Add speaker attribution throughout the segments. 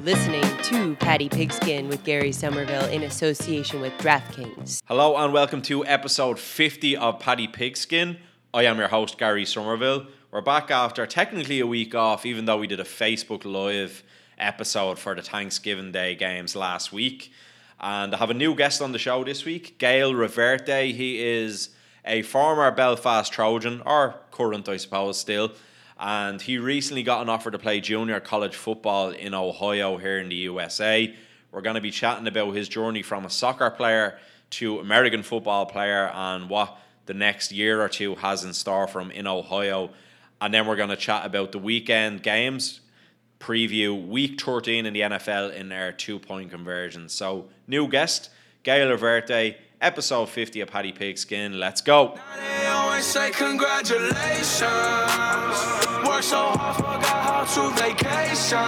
Speaker 1: listening to Paddy Pigskin with Gary Somerville in association with DraftKings.
Speaker 2: Hello and welcome to episode 50 of Paddy Pigskin. I am your host, Gary Somerville. We're back after technically a week off, even though we did a Facebook Live episode for the Thanksgiving Day games last week. And I have a new guest on the show this week, Gael Reverte. He is a former Belfast Trojan, or current I suppose still, and he recently got an offer to play junior college football in Ohio here in the USA. We're going to be chatting about his journey from a soccer player to American football player and what the next year or two has in store for him in Ohio. And then we're going to chat about the weekend games, preview week 13 in the NFL in their 2-point conversions. So, new guest, Gael Reverte, episode 50 of Paddy Pigskin. Let's go.
Speaker 3: They always say congratulations. Work so hard, forgot how to vacation.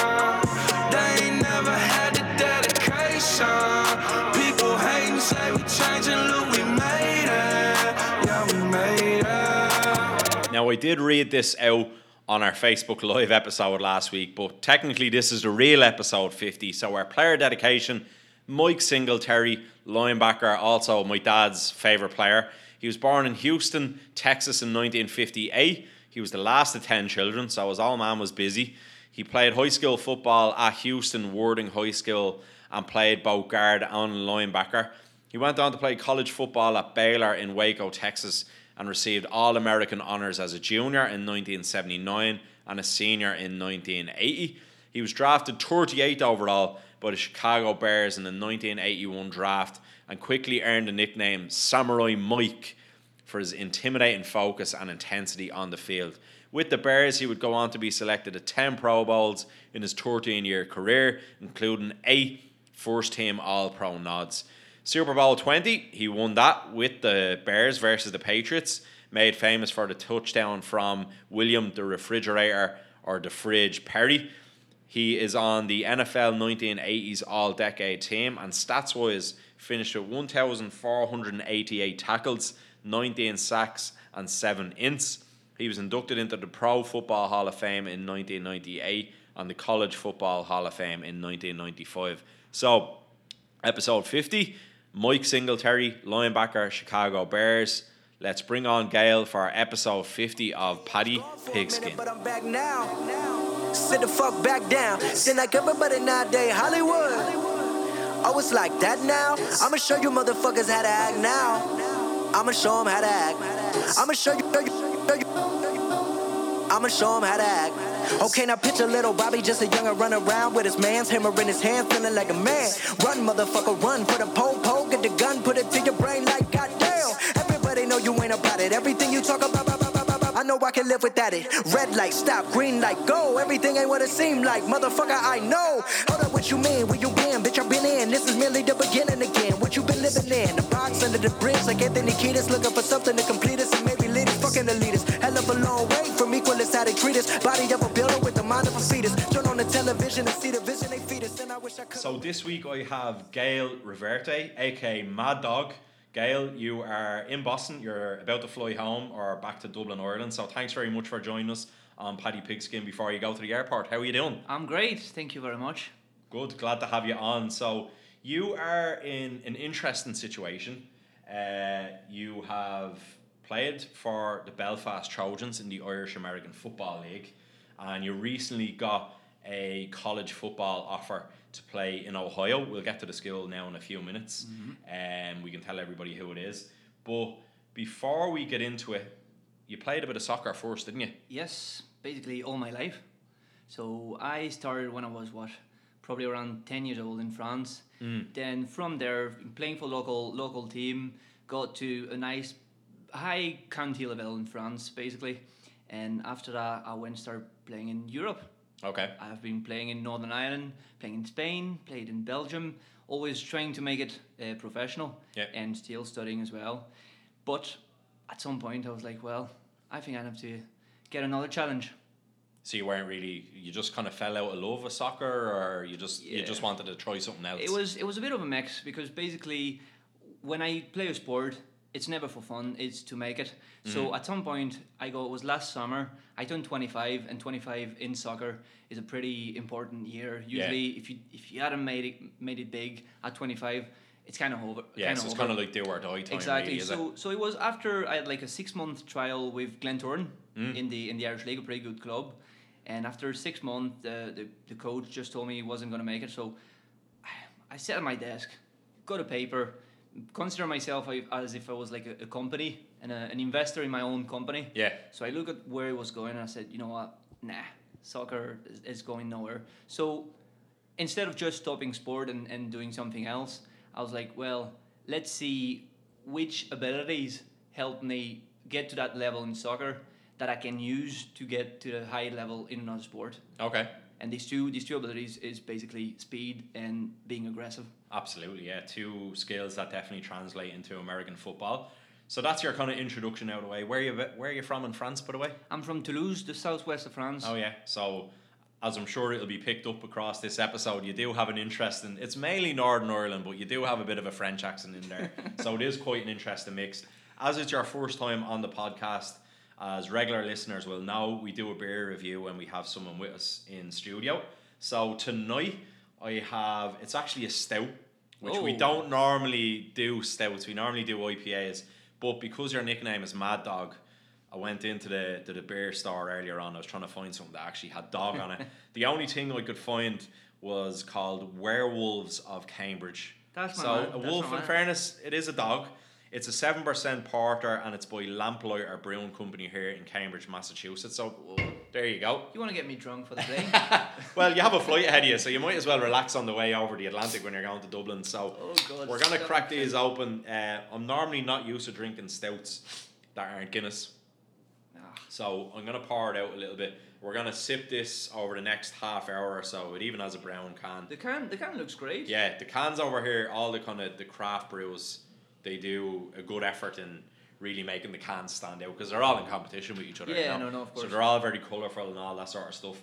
Speaker 3: They ain't never had the dedication. People hate and say we changing, look, we made it. Yeah, we made it.
Speaker 2: Now, I did read this out on our Facebook Live episode last week, but technically this is the real episode 50. So our player dedication, Mike Singletary, linebacker, also my dad's favourite player. He was born in Houston, Texas in 1958. He was the last of 10 children, so his old man was busy. He played high school football at Houston Worthing High School and played both guard and linebacker. He went on to play college football at Baylor in Waco, Texas, and received All-American honours as a junior in 1979 and a senior in 1980. He was drafted 38th overall by the Chicago Bears in the 1981 draft and quickly earned the nickname Samurai Mike for his intimidating focus and intensity on the field. With the Bears, he would go on to be selected at 10 Pro Bowls in his 13-year career, including 8 first-team All-Pro nods. Super Bowl 20, he won that with the Bears versus the Patriots, made famous for the touchdown from William the Refrigerator or the Fridge Perry. He is on the NFL 1980s All-Decade team and stats-wise finished with 1,488 tackles, 19 sacks and 7 ints. He was inducted into the Pro Football Hall of Fame in 1998 and the College Football Hall of Fame in 1995. So, episode 50, Mike Singletary, linebacker, Chicago Bears. Let's bring on Gael for episode 50 of Paddy Pigskin.
Speaker 4: But I'm back now. Sit the fuck back down. Then like everybody nowadays, Hollywood. Oh, it's like that now? I'ma show you motherfuckers how to act now. I'ma show them how to act. I'ma show you. I'ma show them how to act. Okay, now picture little Bobby, just a younger run around with his man's hammer in his hand, feeling like a man. Run, motherfucker, run. Put a pole, get the gun, put it to your brain like goddamn. Everybody know you ain't about it. Everything you talk about, I know I can live without it. Red light, stop, green light, go. Everything ain't what it seem like, motherfucker, I know. Hold up, what you mean? Where you been? Bitch, I've been in. This is merely the beginning again. What you been living in? The box under the bridge, like Anthony Kiedis, looking for something to complete us and maybe lead us. Fucking elitist, hell of a long way from equalists how they treat us. Body of a builder with the mind of a fetus. Turn on the television and see the vision they feed us. And I wish I could.
Speaker 2: So this week I have Gael Reverte, aka Mad Dog. Gael, you are in Boston. You're about to fly home or back to Dublin, Ireland. So thanks very much for joining us on Paddy Pigskin before you go to the airport. How are you doing?
Speaker 5: I'm great. Thank you very much.
Speaker 2: Good. Glad to have you on. So you are in an interesting situation. You have played for the Belfast Trojans in the Irish American Football League, and you recently got a college football offer to play in Ohio. We'll get to the school now in a few minutes, and we can tell everybody who it is. But before we get into it, you played a bit of soccer first, didn't you?
Speaker 5: Yes, basically all my life. So I started when I was, probably around 10 years old in France. Then from there, playing for local team, got to a nice high county level in France, basically. And after that, I went and started playing in Europe.
Speaker 2: Okay.
Speaker 5: I've been playing in Northern Ireland, playing in Spain, played in Belgium, always trying to make it professional and still studying as well. But at some point I was like, well, I think I have to get another challenge.
Speaker 2: So you weren't really, you just kind of fell out of love with soccer, or you just wanted to try something else?
Speaker 5: It was a bit of a mix, because basically when I play a sport, it's never for fun. It's to make it. So at some point, it was last summer. I turned 25, and 25 in soccer is a pretty important year. Usually, if you hadn't made it big at 25, it's kind of over.
Speaker 2: Yeah, so it's kind of like do or die time.
Speaker 5: Exactly.
Speaker 2: Really, is it?
Speaker 5: So it was after I had like a 6-month trial with Glentoran in the Irish League, a pretty good club. And after 6 months, the coach just told me he wasn't going to make it. So I sat at my desk, got a paper, consider myself as if I was like a company and an investor in my own company.
Speaker 2: Yeah.
Speaker 5: So I looked at where it was going and I said, you know what, nah, soccer is going nowhere. So instead of just stopping sport and doing something else, I was like, well, let's see which abilities help me get to that level in soccer that I can use to get to the high level in another sport.
Speaker 2: Okay.
Speaker 5: And these two abilities is basically speed and being aggressive.
Speaker 2: Absolutely, yeah. 2 skills that definitely translate into American football. So that's your kind of introduction out of the way. Where are you from in France, by the way?
Speaker 5: I'm from Toulouse, the southwest of France.
Speaker 2: Oh yeah. So as I'm sure it'll be picked up across this episode, you do have an interest in, it's mainly Northern Ireland, but you do have a bit of a French accent in there. So it is quite an interesting mix. As it's your first time on the podcast, as regular listeners will know, we do a beer review when we have someone with us in studio. So tonight it's actually a stout, which we don't normally do stouts. We normally do IPAs, but because your nickname is Mad Dog, I went into the beer store earlier on. I was trying to find something that actually had dog on it. The only thing I could find was called Werewolves of Cambridge.
Speaker 5: That's
Speaker 2: so
Speaker 5: man.
Speaker 2: A wolf, in fairness, it is a dog. It's a 7% porter, and it's by Lamplighter Brewing Company here in Cambridge, Massachusetts. So there you go.
Speaker 5: You want to get me drunk for the plane?
Speaker 2: Well, you have a flight ahead of you, so you might as well relax on the way over the Atlantic when you're going to Dublin. So we're going to crack these open. I'm normally not used to drinking stouts that aren't Guinness. So I'm going to pour it out a little bit. We're going to sip this over the next half hour or so. It even has a brown can.
Speaker 5: The can looks great.
Speaker 2: Yeah, the cans over here, all the kind of the craft brews, they do a good effort in really making the cans stand out because they're all in competition with each other.
Speaker 5: Yeah,
Speaker 2: you know?
Speaker 5: no, of course.
Speaker 2: So they're all very colourful and all that sort of stuff.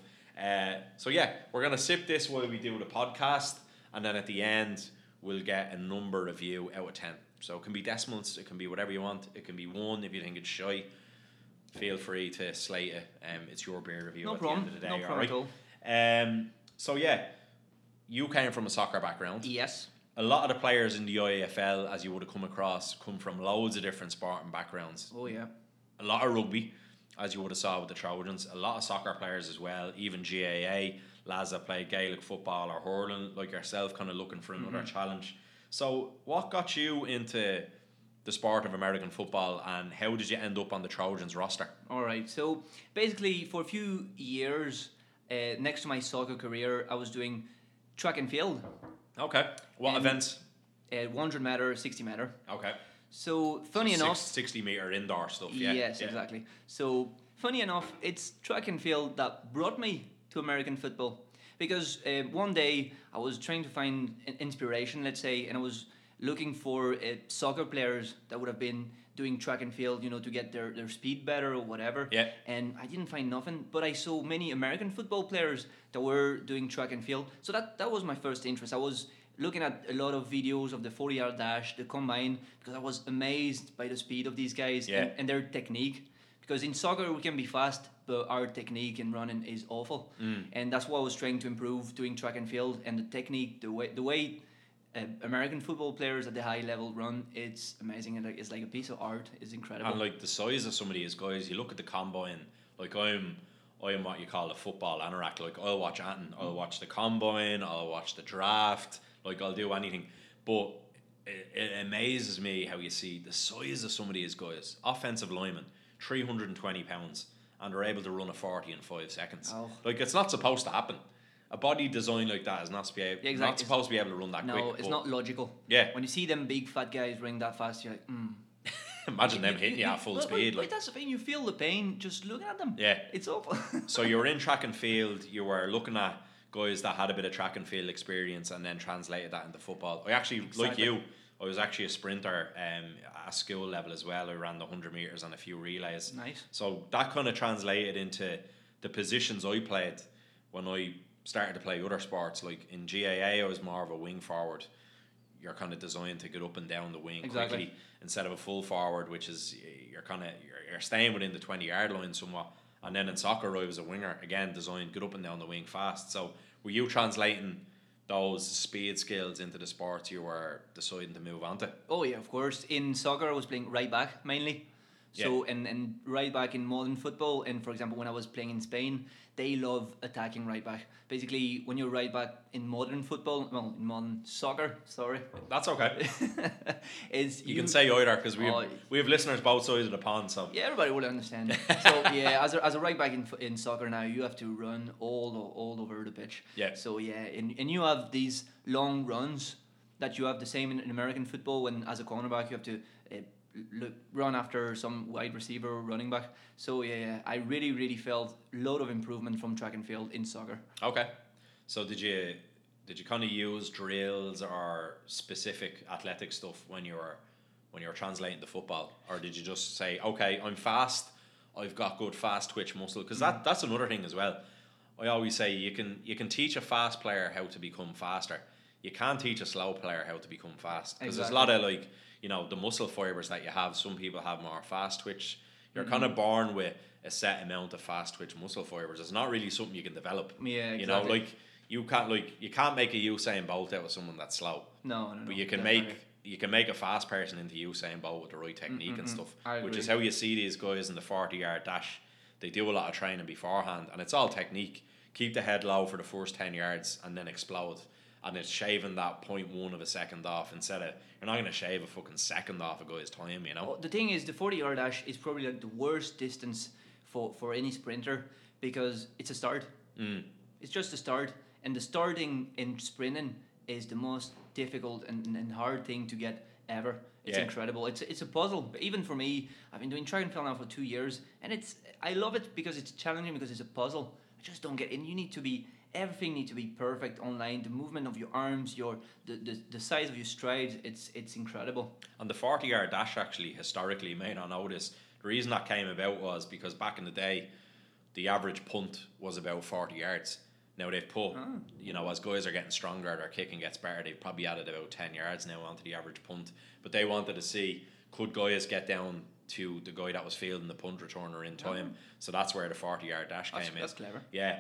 Speaker 2: So yeah, we're going to sip this while we do the podcast, and then at the end we'll get a number review out of 10. So it can be decimals, it can be whatever you want, it can be 1 if you think it's shy. Feel free to slate it. It's your beer review at the end of the day.
Speaker 5: No problem at all.
Speaker 2: So yeah, you came from a soccer background.
Speaker 5: Yes.
Speaker 2: A lot of the players in the IAFL, as you would have come across, come from loads of different sporting backgrounds.
Speaker 5: Oh yeah.
Speaker 2: A lot of rugby, as you would have saw with the Trojans. A lot of soccer players as well. Even GAA lads that play Gaelic football or hurling, like yourself, kind of looking for another challenge. So, what got you into the sport of American football, and how did you end up on the Trojans roster?
Speaker 5: All right. So basically, for a few years, next to my soccer career, I was doing track and field.
Speaker 2: Okay. What events?
Speaker 5: 100 meter, 60 meter.
Speaker 2: Okay.
Speaker 5: So funny enough,
Speaker 2: 60 meter indoor stuff. Yeah.
Speaker 5: Yes, exactly. So funny enough, it's track and field that brought me to American football, because one day I was trying to find inspiration, let's say, and I was looking for soccer players that would have been doing track and field, to get their speed better or whatever.
Speaker 2: Yeah.
Speaker 5: And I didn't find nothing, but I saw many American football players that were doing track and field. So that was my first interest. I was looking at a lot of videos of the 40-yard dash, the combine, because I was amazed by the speed of these guys and their technique. Because in soccer we can be fast, but our technique in running is awful. And that's what I was trying to improve, doing track and field, and the technique, the way American football players at the high level run, it's amazing, and it's like a piece of art. It's incredible.
Speaker 2: And like the size of some of these guys, you look at the combine. Like I'm what you call a football anorak. Like I'll watch anything. I'll watch the combine. I'll watch the draft. Like I'll do anything. But it amazes me how you see the size of some of these guys. Offensive linemen, 320 pounds, and they're able to run a 40 in 5 seconds.
Speaker 5: Oh.
Speaker 2: Like it's not supposed to happen. A body designed like that is not supposed to be able to run that quick.
Speaker 5: No, it's not logical.
Speaker 2: Yeah.
Speaker 5: When you see them big fat guys running that fast, you're like,
Speaker 2: Imagine them hitting you at full speed.
Speaker 5: But that's the thing, you feel the pain just looking at them.
Speaker 2: Yeah.
Speaker 5: It's awful.
Speaker 2: So you were in track and field, you were looking at guys that had a bit of track and field experience and then translated that into football. I actually, like you, I was actually a sprinter at school level as well. I ran the 100 metres and a few relays.
Speaker 5: Nice.
Speaker 2: So that kind of translated into the positions I played when I started to play other sports. Like in GAA, I was more of a wing forward. you're kind of designed to get up and down the wing
Speaker 5: Exactly.
Speaker 2: quickly instead of a full forward, which is you're staying within the 20-yard line somewhat. And then in soccer, I was a winger, again designed get up and down the wing fast. So were you translating those speed skills into the sports you were deciding to move on to?
Speaker 5: Oh yeah, of course. In soccer, I was playing right back mainly. So and right back in modern football, and for example, when I was playing in Spain, they love attacking right back. Basically, when you're right back in modern football, well, in modern soccer, sorry,
Speaker 2: That's okay.
Speaker 5: is
Speaker 2: You can say either because we have listeners both sides of the pond. So
Speaker 5: yeah, everybody will understand. So yeah, as a right back in soccer now, you have to run all over the pitch.
Speaker 2: Yeah.
Speaker 5: So yeah, and you have these long runs that you have the same in American football. When as a cornerback, you have to run after some wide receiver or running back. So yeah, I really felt a lot of improvement from track and field in soccer.
Speaker 2: okay. So did you kind of use drills or specific athletic stuff when you were translating to football, or did you just say, okay, I'm fast, I've got good fast twitch muscle? Because that's another thing as well. I always say you can teach a fast player how to become faster. You can't teach a slow player how to become fast, because there's a lot of the muscle fibers that you have. Some people have more fast twitch. You're kind of born with a set amount of fast twitch muscle fibers. It's not really something you can develop.
Speaker 5: Yeah, exactly.
Speaker 2: You can't make a Usain Bolt out of someone that's slow.
Speaker 5: No.
Speaker 2: But you can
Speaker 5: definitely.
Speaker 2: make a fast person into Usain Bolt with the right technique and stuff.
Speaker 5: I
Speaker 2: Which
Speaker 5: agree.
Speaker 2: is how you see these guys in the 40-yard dash. They do a lot of training beforehand, and it's all technique. Keep the head low for the first 10 yards and then explode. And it's shaving that 0.1 of a second off instead of, you're not going to shave a fucking second off a guy's time, you know?
Speaker 5: Well, the thing is, the 40-yard dash is probably like the worst distance for any sprinter, because it's a start. It's just a start, and the starting in sprinting is the most difficult and hard thing to get ever. It's incredible. It's a puzzle. But even for me, I've been doing track and field now for 2 years, and I love it because it's challenging, because it's a puzzle. I just don't get it. And everything needs to be perfect online. The movement of your arms, the size of your strides, it's incredible.
Speaker 2: And the 40-yard dash, actually, historically, you may not know this, the reason that came about was because back in the day, the average punt was about 40 yards. Now they've put, as guys are getting stronger, their kicking gets better, they've probably added about 10 yards now onto the average punt. But they wanted to see, could guys get down to the guy that was fielding the punt returner in time? So that's where the 40-yard dash came in.
Speaker 5: That's clever.
Speaker 2: Yeah.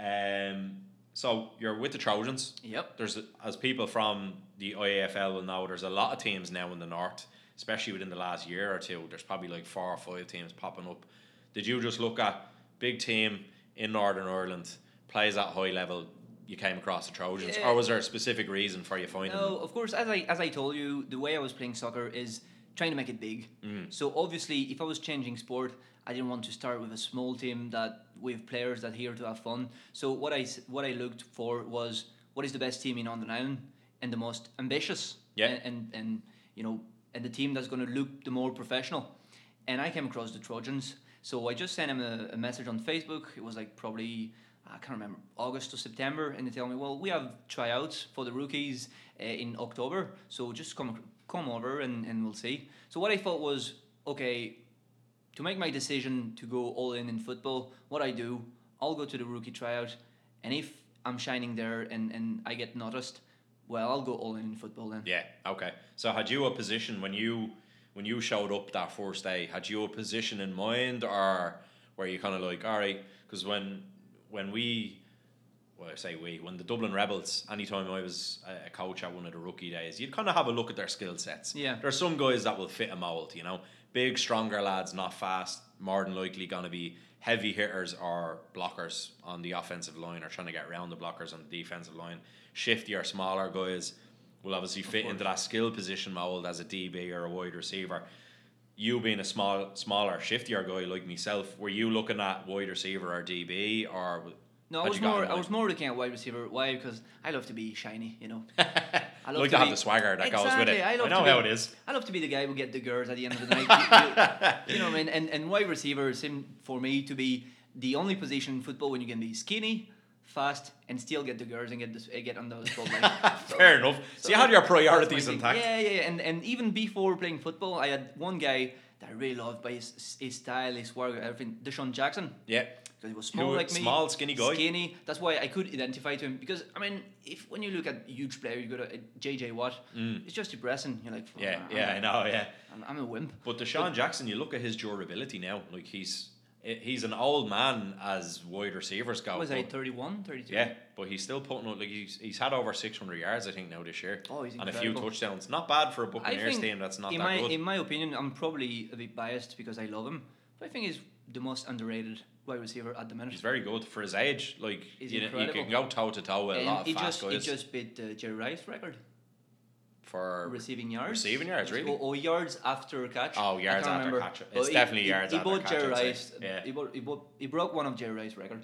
Speaker 2: So you're with the Trojans.
Speaker 5: Yep.
Speaker 2: There's, as people from the IAFL will know, there's a lot of teams now in the north, especially within the last year or two. There's probably like 4 or 5 teams popping up. Did you just look at big team in Northern Ireland, plays at high level, you came across the Trojans, or was there a specific reason for you finding them?
Speaker 5: No, of course, as I told you, the way I was playing soccer is trying to make it big. So obviously, if I was changing sport, I didn't want to start with a small team with players that here to have fun. So what I looked for was, what is the best team in Northern Ireland and the most ambitious, and the team that's going to look the more professional. And I came across the Trojans. So I just sent him a message on Facebook. It was like probably, I can't remember, August or September, and they tell me, well, we have tryouts for the rookies in October, so just come over and we'll see. So what I thought was, okay, to make my decision to go all in football, what I do, I'll go to the rookie tryout, and if I'm shining there and I get noticed, well, I'll go all in football then.
Speaker 2: Yeah, okay. So had you a position when you showed up that first day, had you a position in mind, or were you kind of like, all right, because when the Dublin Rebels, anytime I was a coach at one of the rookie days, you'd kind of have a look at their skill sets.
Speaker 5: Yeah.
Speaker 2: There's some guys that will fit a mold, big, stronger lads, not fast, more than likely going to be heavy hitters or blockers on the offensive line, or trying to get around the blockers on the defensive line. Shiftier, smaller guys will obviously fit into that skill position mold as a DB or a wide receiver. You being a smaller, shiftier guy like myself, were you looking at wide receiver or DB, or
Speaker 5: no? I was more looking at wide receiver. Why? Because I love to be shiny, I love
Speaker 2: like to have the swagger that goes with it. I know how it is.
Speaker 5: I love to be the guy who get the girls at the end of the night. You know what I mean? And wide receiver seemed for me to be the only position in football when you can be skinny, fast, and still get the girls and get on the spotlight.
Speaker 2: Fair enough. So you had your priorities intact.
Speaker 5: Yeah. And even before playing football, I had one guy that I really loved by his style, his work, everything. Deshaun Jackson.
Speaker 2: Yeah.
Speaker 5: Because he was small like me.
Speaker 2: Small, skinny guy.
Speaker 5: Skinny. That's why I could identify to him. Because I mean, when you look at huge player, you go to JJ Watt. It's just depressing. You're like,
Speaker 2: I know. Yeah.
Speaker 5: I'm a wimp.
Speaker 2: But Deshaun Jackson, you look at his durability now. Like he's an old man as wide receivers go.
Speaker 5: Was I 31, 32?
Speaker 2: Yeah, but he's still putting up. Like he's had over 600 yards, I think, now this year.
Speaker 5: Oh, he's
Speaker 2: and
Speaker 5: incredible.
Speaker 2: a few touchdowns. Not bad for a Buccaneers team. That's not that good.
Speaker 5: In my opinion, I'm probably a bit biased because I love him, but I think he's the most underrated wide receiver at the minute.
Speaker 2: He's very good for his age. Like you can go toe to toe with a lot of fast guys.
Speaker 5: He just beat Jerry Rice record.
Speaker 2: For
Speaker 5: receiving yards.
Speaker 2: Receiving yards, really?
Speaker 5: Or yards after catch.
Speaker 2: Oh, yards after catch. It's definitely yards after catch.
Speaker 5: Jerry Rice.
Speaker 2: Yeah.
Speaker 5: He broke one of Jerry Rice's record.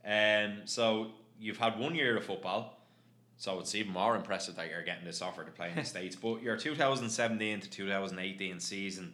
Speaker 2: So you've had 1 year of football, so it's even more impressive that you're getting this offer to play in the States. But your 2017 to 2018 season,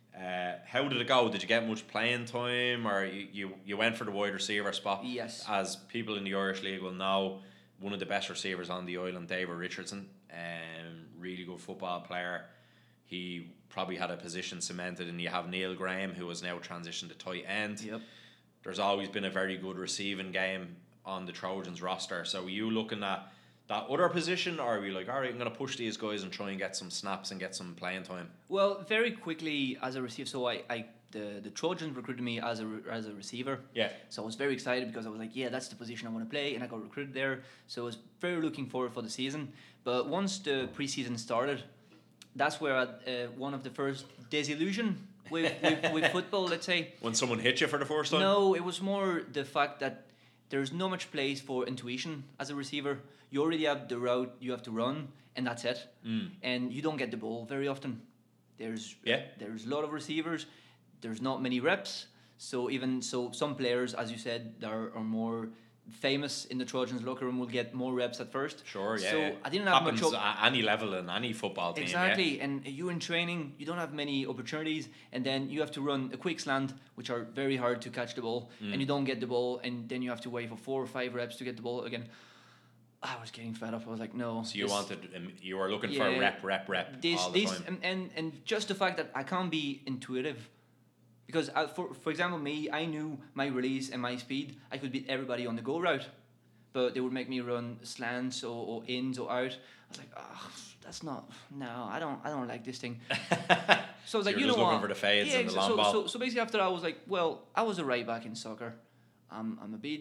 Speaker 2: how did it go? Did you get much playing time, or you went for the wide receiver spot?
Speaker 5: Yes.
Speaker 2: As people in the Irish League will know, one of the best receivers on the island, David Richardson, really good football player. He probably had a position cemented, and you have Neil Graham, who has now transitioned to tight end.
Speaker 5: Yep.
Speaker 2: There's always been a very good receiving game on the Trojans roster. So are you looking at that other position, or are you like, all right, I'm going to push these guys and try and get some snaps and get some playing time?
Speaker 5: Well, very quickly as a receiver, so the Trojans recruited me as a receiver.
Speaker 2: Yeah.
Speaker 5: So I was very excited because I was like, yeah, that's the position I want to play, and I got recruited there. So I was very looking forward for the season. But once the preseason started, that's where one of the first disillusion with football, let's say.
Speaker 2: When someone hit you for the first time?
Speaker 5: No, it was more the fact that there's not much place for intuition as a receiver. You already have the route you have to run, and that's it. And you don't get the ball very often. There's a lot of receivers. There's not many reps. So some players, as you said, are more famous in the Trojans locker room will get more reps at first.
Speaker 2: Sure, yeah.
Speaker 5: So I didn't have
Speaker 2: Happens
Speaker 5: much
Speaker 2: at any level in any football team.
Speaker 5: Exactly,
Speaker 2: yeah.
Speaker 5: And you in training, you don't have many opportunities, and then you have to run a quick slant, which are very hard to catch the ball, and you don't get the ball, and then you have to wait for 4 or 5 reps to get the ball again. I was getting fed up. I was like, no.
Speaker 2: So you were looking for rep all the time.
Speaker 5: And just the fact that I can't be intuitive. Because, for example, I knew my release and my speed. I could beat everybody on the go route. But they would make me run slants or ins or out. I was like, that's not... No, I don't like this thing. So I was like,
Speaker 2: you're
Speaker 5: you know
Speaker 2: just
Speaker 5: what?
Speaker 2: looking for the fades and the long ball.
Speaker 5: So basically after that, I was like, well, I was a right back in soccer. I'm a bit...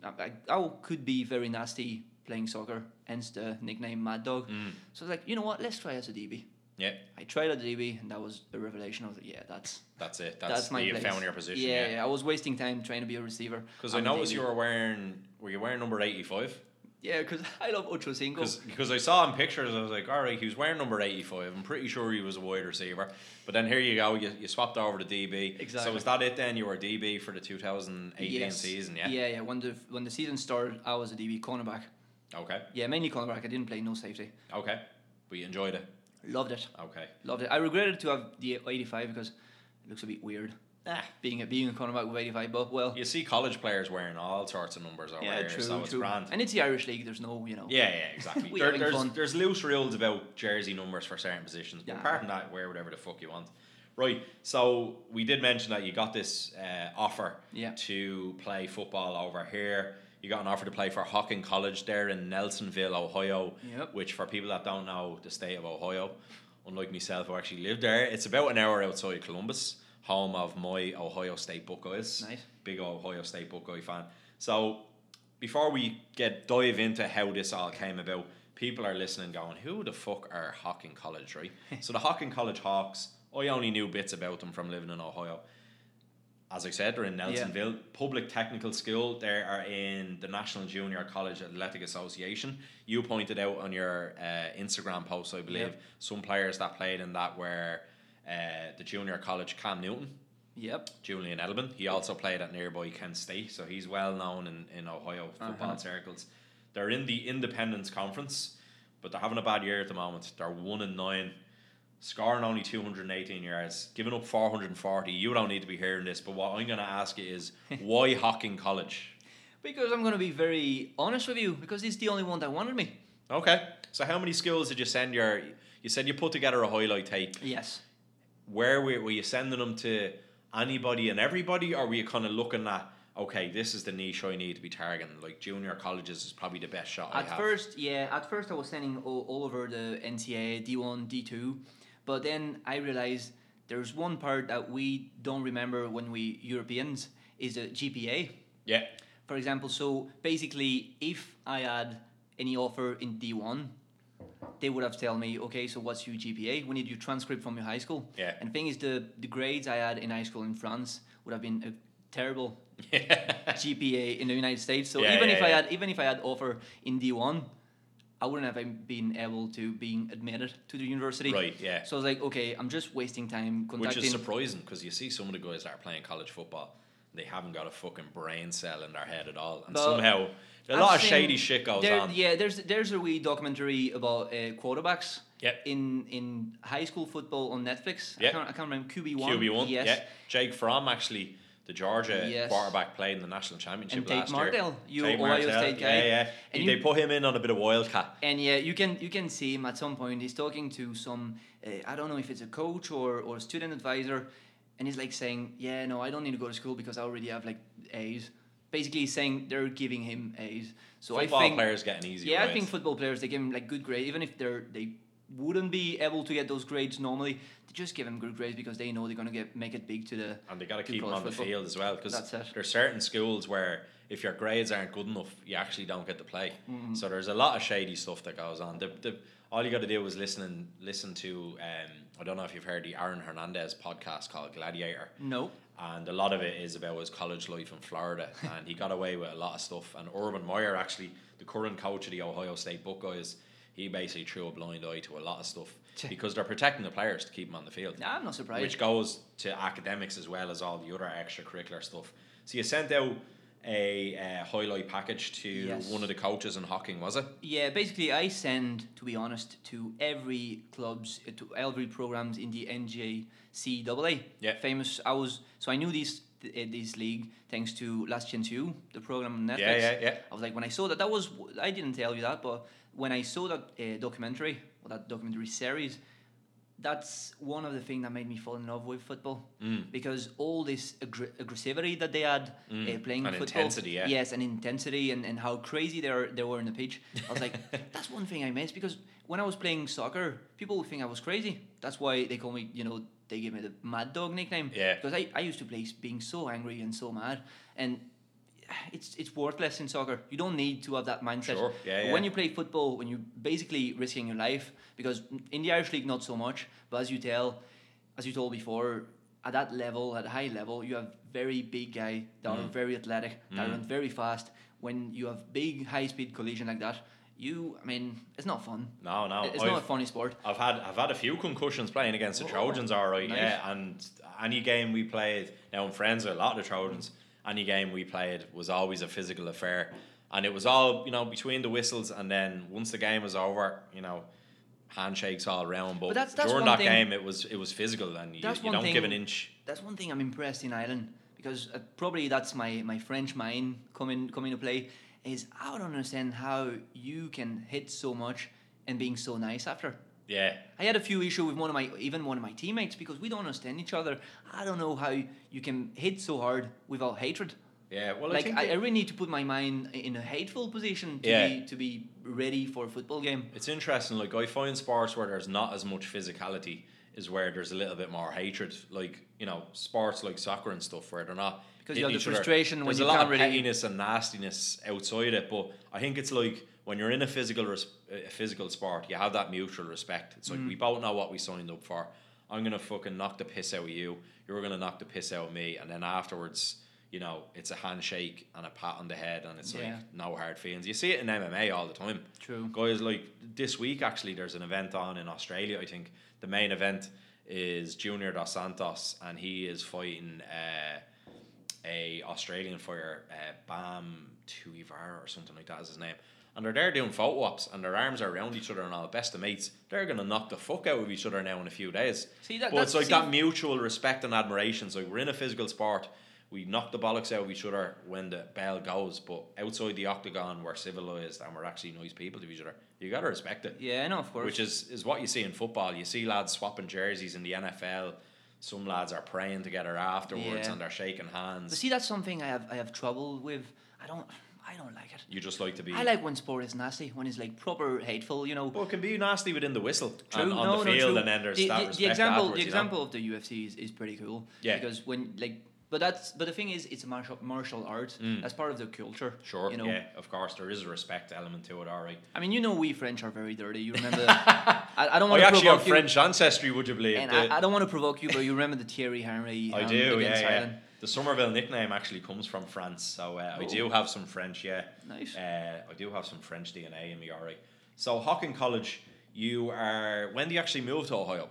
Speaker 5: I could be very nasty playing soccer, hence the nickname Mad Dog. So I was like, you know what? Let's try as a DB.
Speaker 2: Yeah. I
Speaker 5: tried at DB, and that was a revelation. I was like, yeah, that's
Speaker 2: it.
Speaker 5: That's my
Speaker 2: you
Speaker 5: place.
Speaker 2: Found your position.
Speaker 5: Yeah. I was wasting time trying to be a receiver.
Speaker 2: Because I noticed were you wearing number 85?
Speaker 5: Yeah, because I love Ocho Cinco.
Speaker 2: Because I saw in pictures, I was like, all right, he was wearing number 85. I'm pretty sure he was a wide receiver. But then here you go, you swapped over to DB.
Speaker 5: Exactly.
Speaker 2: So was that it then? You were DB for the 2018 season, yeah?
Speaker 5: Yeah. When the season started, I was a DB cornerback.
Speaker 2: Okay.
Speaker 5: Yeah, mainly cornerback. I didn't play no safety.
Speaker 2: Okay. But you enjoyed it?
Speaker 5: Loved it.
Speaker 2: Okay.
Speaker 5: Loved it. I regretted to have the 85 because it looks a bit weird. Being a cornerback with 85, but well.
Speaker 2: You see college players wearing all sorts of numbers over here, so it's grand.
Speaker 5: And it's the Irish League, there's no,
Speaker 2: Yeah, exactly. There's loose rules about jersey numbers for certain positions, but apart from that, wear whatever the fuck you want. Right, so we did mention that you got this offer to play football over here. You got an offer to play for Hocking College there in Nelsonville, Ohio, which for people that don't know the state of Ohio, unlike myself who actually lived there, it's about an hour outside Columbus, home of my Ohio State Buckeyes.
Speaker 5: Nice. Big
Speaker 2: Ohio State Buckeye fan. So before we dive into how this all came about, people are listening going, who the fuck are Hocking College, right? So the Hocking College Hawks, I only knew bits about them from living in Ohio. As I said, they're in Nelsonville. Public Technical School. They are in the National Junior College Athletic Association. You pointed out on your Instagram post, I believe, some players that played in that were the junior college Cam Newton.
Speaker 5: Yep.
Speaker 2: Julian Edelman. He also played at nearby Kent State, so he's well known in Ohio football circles. They're in the Independence Conference, but they're having a bad year at the moment. They're 1-9. Scoring only 218 yards, giving up 440. You don't need to be hearing this, but what I'm going to ask you is, why Hocking College?
Speaker 5: Because I'm going to be very honest with you, because he's the only one that wanted me.
Speaker 2: Okay. So how many schools did you send your... You said you put together a highlight tape.
Speaker 5: Yes.
Speaker 2: Where were you sending them to anybody and everybody, or were you kind of looking at, okay, this is the niche I need to be targeting, like junior colleges is probably the best shot I have?
Speaker 5: At first I was sending all over the NCAA, D1, D2, but then I realized there's one part that we don't remember when we Europeans, is the GPA.
Speaker 2: Yeah.
Speaker 5: For example, so basically if I had any offer in D1, they would have told me, okay, so what's your GPA? We need your transcript from your high school.
Speaker 2: Yeah.
Speaker 5: And the thing is, the grades I had in high school in France would have been a terrible GPA in the United States. So even if I had offer in D1, I wouldn't have been able to being admitted to the university.
Speaker 2: Right, yeah.
Speaker 5: So I was like, okay, I'm just wasting time contacting...
Speaker 2: Which is surprising, because you see some of the guys that are playing college football, they haven't got a fucking brain cell in their head at all. And
Speaker 5: But
Speaker 2: somehow, a lot of shady shit goes on.
Speaker 5: Yeah, there's a wee documentary about quarterbacks
Speaker 2: Yep.
Speaker 5: in high school football on Netflix.
Speaker 2: Yep.
Speaker 5: I can't remember, QB1.
Speaker 2: QB1,
Speaker 5: yes.
Speaker 2: yeah. Jake Fromm, actually, the Georgia
Speaker 5: Yes.
Speaker 2: quarterback, played in the national championship
Speaker 5: And Tate
Speaker 2: last
Speaker 5: Martell,
Speaker 2: year.
Speaker 5: Ohio
Speaker 2: Martell,
Speaker 5: State guy.
Speaker 2: Yeah.
Speaker 5: And
Speaker 2: They put him in on a bit of wildcat.
Speaker 5: And yeah, you can see him at some point. He's talking to some, I don't know if it's a coach or a student advisor, and he's like saying, yeah, no, I don't need to go to school because I already have like A's. Basically, he's saying they're giving him A's. So
Speaker 2: Football
Speaker 5: I think
Speaker 2: players get an easy
Speaker 5: Yeah,
Speaker 2: grade.
Speaker 5: I think football players, they give him like good grades, even if they wouldn't be able to get those grades normally. They just give him good grades because they know they're going to make it big to the...
Speaker 2: And they got to
Speaker 5: to
Speaker 2: keep them
Speaker 5: college
Speaker 2: on the
Speaker 5: football.
Speaker 2: field as well, because
Speaker 5: That's it.
Speaker 2: there's certain schools where if your grades aren't good enough, you actually don't get to play.
Speaker 5: Mm-hmm.
Speaker 2: So there's a lot of shady stuff that goes on. All you got to do is listen to I don't know if you've heard the Aaron Hernandez podcast called Gladiator.
Speaker 5: No.
Speaker 2: And a lot of it is about his college life in Florida, and he got away with a lot of stuff. And Urban Meyer, actually, the current coach of the Ohio State Buckeyes, he basically threw a blind eye to a lot of stuff because they're protecting the players to keep them on the field.
Speaker 5: Nah, I'm not surprised.
Speaker 2: Which goes to academics as well as all the other extracurricular stuff. So you sent out a highlight package to
Speaker 5: Yes.
Speaker 2: one of the coaches in Hocking, was it?
Speaker 5: Yeah, basically I send, to be honest, to every clubs, to every programs in the NJCAA.
Speaker 2: Yeah.
Speaker 5: Famous. So I knew this league thanks to Last Chance U, the program on Netflix.
Speaker 2: Yeah.
Speaker 5: I was like, when I saw that, I didn't tell you that, but when I saw that documentary, or that documentary series, that's one of the things that made me fall in love with football, because all this aggressivity that they had playing
Speaker 2: And
Speaker 5: football,
Speaker 2: intensity, yeah.
Speaker 5: yes, and intensity, and how crazy they were in the pitch. I was like, that's one thing I miss, because when I was playing soccer, people would think I was crazy. That's why they call me, they give me the Mad Dog nickname.
Speaker 2: Yeah.
Speaker 5: Because I used to play being so angry and so mad, and it's worthless in soccer. You don't need to have that mindset.
Speaker 2: Sure, yeah,
Speaker 5: But
Speaker 2: yeah.
Speaker 5: when you play football, when you're basically risking your life, because in the Irish League not so much, but as you told before, at that level, at a high level, you have very big guys that are very athletic, that run very fast. When you have big high speed collision like that, it's not fun.
Speaker 2: No.
Speaker 5: It's not a funny sport.
Speaker 2: I've had a few concussions playing against the Trojans, all right,
Speaker 5: nice.
Speaker 2: yeah. And any game we played, now I'm friends with a lot of the Trojans. Any game we played was always a physical affair, and it was all between the whistles, and then once the game was over, handshakes all around. But
Speaker 5: that's
Speaker 2: during
Speaker 5: one
Speaker 2: that
Speaker 5: thing-
Speaker 2: game, it was physical, and you
Speaker 5: That's one
Speaker 2: don't
Speaker 5: thing-
Speaker 2: give an inch.
Speaker 5: That's one thing I'm impressed in Ireland, because probably that's my French mind coming to play, is I don't understand how you can hit so much and being so nice after.
Speaker 2: Yeah,
Speaker 5: I had a few issues with one of my teammates, because we don't understand each other. I don't know how you can hit so hard without hatred.
Speaker 2: yeah. Well,
Speaker 5: Like
Speaker 2: think
Speaker 5: I really need to put my mind in a hateful position to be ready for a football game.
Speaker 2: it's interesting. Like, I find sports where there's not as much physicality is where there's a little bit more hatred. Like, sports like soccer and stuff where they're not
Speaker 5: Because you have
Speaker 2: hitting
Speaker 5: the
Speaker 2: each other.
Speaker 5: frustration when
Speaker 2: There's
Speaker 5: you
Speaker 2: a lot
Speaker 5: can't
Speaker 2: of
Speaker 5: really-
Speaker 2: pettiness and nastiness outside it, but I think it's like when you're in a physical sport, you have that mutual respect. It's like we both know what we signed up for. I'm gonna fucking knock the piss out of you. You're gonna knock the piss out of me, and then afterwards, it's a handshake and a pat on the head, and it's
Speaker 5: Yeah.
Speaker 2: like no hard feelings. You see it in MMA all the time.
Speaker 5: True.
Speaker 2: Guys, like this week, actually, there's an event on in Australia. I think the main event is Junior Dos Santos, and he is fighting a Australian fighter, Bam Tuivasa or something like that is his name. And they're there doing photo ops, and their arms are around each other and all, best of mates. They're gonna knock the fuck out of each other now in a few days.
Speaker 5: See,
Speaker 2: but it's like that mutual respect and admiration. So we're in a physical sport. we knock the bollocks out of each other when the bell goes, but outside the octagon we're civilised and we're actually nice people to each other. You got to respect it.
Speaker 5: Yeah, no, of course.
Speaker 2: Which is what you see in football. You see lads swapping jerseys in the NFL. Some lads are praying together afterwards and they're shaking hands.
Speaker 5: But see, that's something I have trouble with. I don't like it.
Speaker 2: You just like to be...
Speaker 5: I like when sport is nasty, when it's like proper hateful,
Speaker 2: Well, it can be nasty within the whistle
Speaker 5: True.
Speaker 2: on the field,
Speaker 5: true.
Speaker 2: and then there's that respect
Speaker 5: the example
Speaker 2: afterwards,
Speaker 5: the example of the UFC is pretty cool.
Speaker 2: Yeah.
Speaker 5: Because when but the thing is, it's a martial art. That's part of the culture.
Speaker 2: Sure,
Speaker 5: you know?
Speaker 2: yeah, of course, there is a respect element to it, all right.
Speaker 5: I mean, we French are very dirty. You remember? I don't want to provoke you.
Speaker 2: I actually have French ancestry, would you believe?
Speaker 5: And I don't want to provoke you, but you remember the Thierry Henry
Speaker 2: I do,
Speaker 5: against
Speaker 2: yeah.
Speaker 5: Ireland?
Speaker 2: The Somerville nickname actually comes from France, so I do have some French, yeah.
Speaker 5: Nice.
Speaker 2: I do have some French DNA in me, all right. So, Hocking College, when do you actually move to Ohio?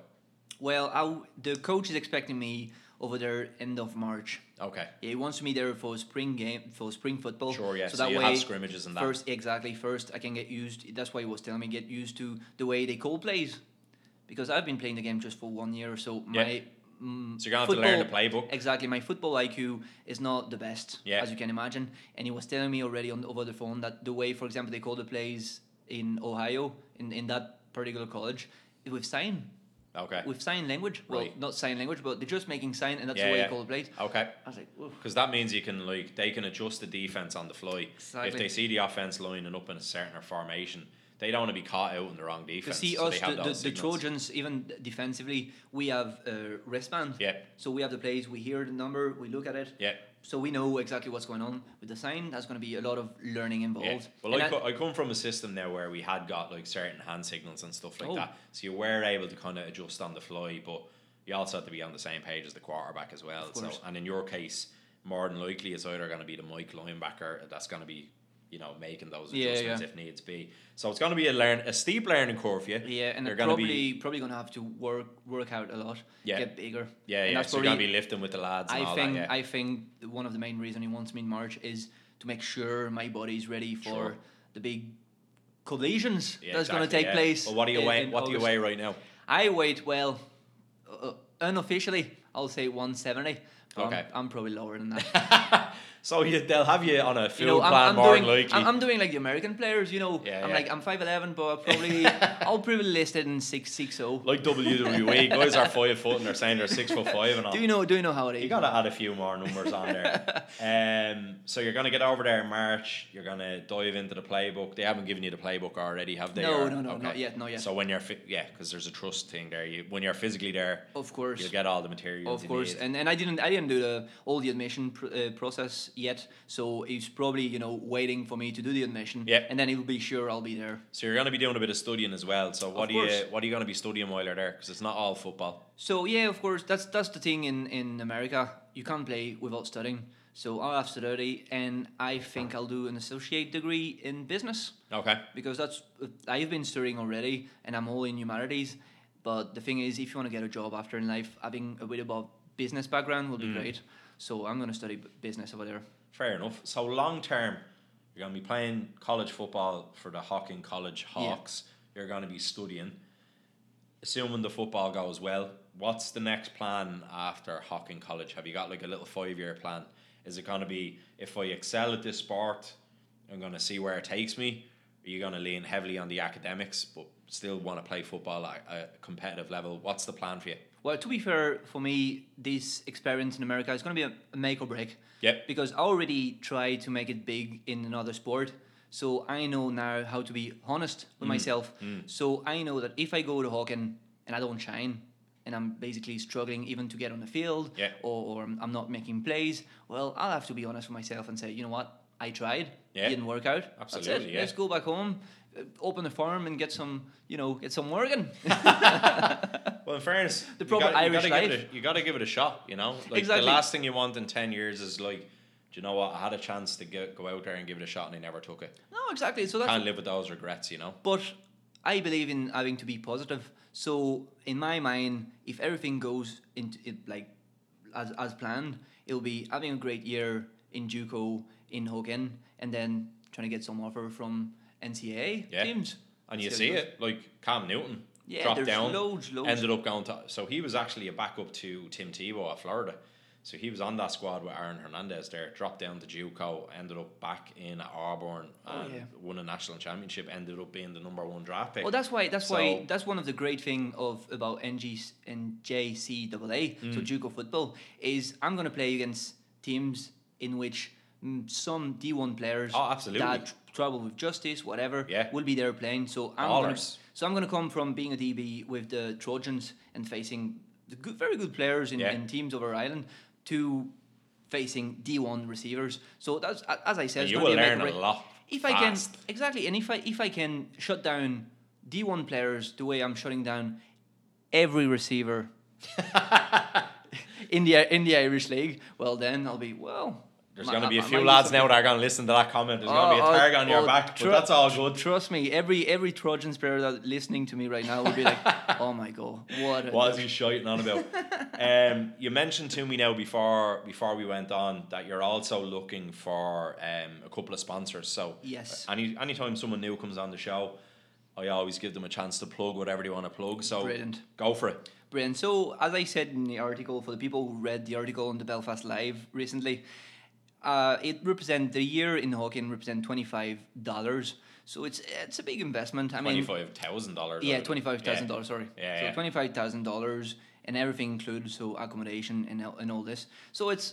Speaker 5: Well, the coach is expecting me over there end of March.
Speaker 2: Okay.
Speaker 5: Yeah, he wants me there for spring football.
Speaker 2: Sure, yeah.
Speaker 5: So
Speaker 2: that
Speaker 5: that
Speaker 2: you
Speaker 5: way,
Speaker 2: have scrimmages and that.
Speaker 5: First I can get used. That's why he was telling me, get used to the way they call plays, because I've been playing the game just for 1 year or so.
Speaker 2: So you're going to have to learn the playbook.
Speaker 5: Exactly. My football IQ is not the best,
Speaker 2: Yeah.
Speaker 5: as you can imagine. And he was telling me already over the phone that the way, for example, they call the plays in Ohio, in that particular college, with sign.
Speaker 2: Okay.
Speaker 5: With sign language. Well,
Speaker 2: Right.
Speaker 5: not sign language, but they're just making sign, and that's the way they call the plays.
Speaker 2: Okay.
Speaker 5: I was like, oof.
Speaker 2: Because that means they can adjust the defense on the fly.
Speaker 5: Exactly.
Speaker 2: If they see the offense lining up in a certain formation, they don't want to be caught out in the wrong defense.
Speaker 5: To see
Speaker 2: so
Speaker 5: us,
Speaker 2: they have those
Speaker 5: the
Speaker 2: signals.
Speaker 5: Trojans, even defensively, we have a wristband.
Speaker 2: Yeah.
Speaker 5: So we have the plays, we hear the number, we look at it.
Speaker 2: Yeah.
Speaker 5: So we know exactly what's going on. With the sign, there's going to be a lot of learning involved.
Speaker 2: Yeah. Well, I come from a system now where we had got like certain hand signals and stuff like that. So you were able to kind of adjust on the fly, but you also had to be on the same page as the quarterback as well. So, and in your case, more than likely, it's either going to be the Mike linebacker that's going to be, making those adjustments if needs be. So it's going to be a steep learning curve for you.
Speaker 5: Yeah, and
Speaker 2: they're
Speaker 5: probably going to have to work out a lot, get bigger.
Speaker 2: Yeah,
Speaker 5: and
Speaker 2: yeah.
Speaker 5: that's
Speaker 2: So you're going to be lifting with the lads and all that, yeah.
Speaker 5: I think one of the main reasons he wants me in March is to make sure my body's ready for the big collisions that's going to take place.
Speaker 2: Well, what do you weigh? What do you weigh right now?
Speaker 5: I weigh, unofficially, I'll say 170. But
Speaker 2: Okay.
Speaker 5: I'm probably lower than that.
Speaker 2: So they'll have you on a field plan
Speaker 5: I'm
Speaker 2: more
Speaker 5: doing,
Speaker 2: than likely.
Speaker 5: I'm doing like the American players, I'm 5'11", but I'll probably list it in 6'6".
Speaker 2: Like WWE, guys are 5 foot and they're saying they're 6'5" and all.
Speaker 5: Do you know how it is?
Speaker 2: You got to add a few more numbers on there. So you're going to get over there in March. You're going to dive into the playbook. They haven't given you the playbook already, have they?
Speaker 5: No, not yet.
Speaker 2: So when you're because there's a trust thing there. When you're physically there,
Speaker 5: of course,
Speaker 2: you'll get all the materials.
Speaker 5: Of course, and I didn't do all the admission process yet. So he's probably waiting for me to do the admission.
Speaker 2: Yeah.
Speaker 5: And then he'll be sure I'll be there.
Speaker 2: So you're going to be doing a bit of studying as well. So what are you going to be studying while you're there? Because it's not all football.
Speaker 5: So yeah, of course, that's the thing in America. You can't play without studying. So I'll have to study, and I think I'll do an associate degree in business.
Speaker 2: Okay.
Speaker 5: Because I've been studying already, and I'm all in humanities. But the thing is, if you want to get a job after in life, having a bit of a business background will be great. So I'm going to study business over there.
Speaker 2: Fair enough. So long term, you're going to be playing college football for the Hocking College Hawks. Yeah. You're going to be studying. Assuming the football goes well, what's the next plan after Hocking College? Have you got like a little 5-year plan? Is it going to be, if I excel at this sport, I'm going to see where it takes me? Are you going to lean heavily on the academics but still want to play football at a competitive level? What's the plan for you?
Speaker 5: Well, to be fair, for me, this experience in America is going to be a make or break.
Speaker 2: Yep.
Speaker 5: Because I already tried to make it big in another sport. So I know now how to be honest with myself. So I know that if I go to Hocking and I don't shine, and I'm basically struggling even to get on the field, or I'm not making plays, well, I'll have to be honest with myself and say, you know what, I tried, it didn't work out.
Speaker 2: Absolutely,
Speaker 5: that's it. Let's go back home, open a farm and get some working.
Speaker 2: Well, in fairness,
Speaker 5: the proper Irish life.
Speaker 2: You got to give it a shot, Like
Speaker 5: exactly.
Speaker 2: The last thing you want in 10 years is like, do you know what? I had a chance to go out there and give it a shot and I never took it.
Speaker 5: No, exactly. So that's
Speaker 2: can't live with those regrets,
Speaker 5: But I believe in having to be positive. So in my mind, if everything goes into it like as planned, it'll be having a great year in JUCO in Hocking, and then trying to get some offer from NCAA teams.
Speaker 2: And you see it, like Cam Newton
Speaker 5: Yeah,
Speaker 2: dropped
Speaker 5: there's
Speaker 2: down,
Speaker 5: loads.
Speaker 2: ended up going to. So he was actually a backup to Tim Tebow at Florida. So he was on that squad with Aaron Hernandez there, dropped down to JUCO, ended up back in Auburn and won a national championship, ended up being the #1 draft pick.
Speaker 5: Well, that's why that's one of the great thing about NJCAA, so JUCO football, is I'm going to play against teams in which some D1 players that trouble with justice, whatever, will be there playing. So I'm going to come from being a DB with the Trojans and facing the very good players in teams over Ireland to facing D1 receivers. So that's, as I said,
Speaker 2: and you will learn a lot.
Speaker 5: If I can and if I can shut down D1 players the way I'm shutting down every receiver in the Irish League, well then I'll be
Speaker 2: There's going to be a few lads now that are going to listen to that comment. There's going to be a tag on your back, but that's all good.
Speaker 5: Trust me, every Trojans player that's listening to me right now will be like, oh my God, what
Speaker 2: is he shouting on about? You mentioned to me now before we went on that you're also looking for a couple of sponsors. So
Speaker 5: yes,
Speaker 2: anytime someone new comes on the show, I always give them a chance to plug whatever they want to plug. So
Speaker 5: brilliant.
Speaker 2: Go for it.
Speaker 5: Brilliant. So as I said in the article, for the people who read the article on the Belfast Live recently, it represent the year in hockey and represent $25. So it's a big investment. I mean,
Speaker 2: $25,000.
Speaker 5: Yeah, $25,000. Sorry.
Speaker 2: Yeah.
Speaker 5: So $25,000 and everything included, so accommodation and all this. So it's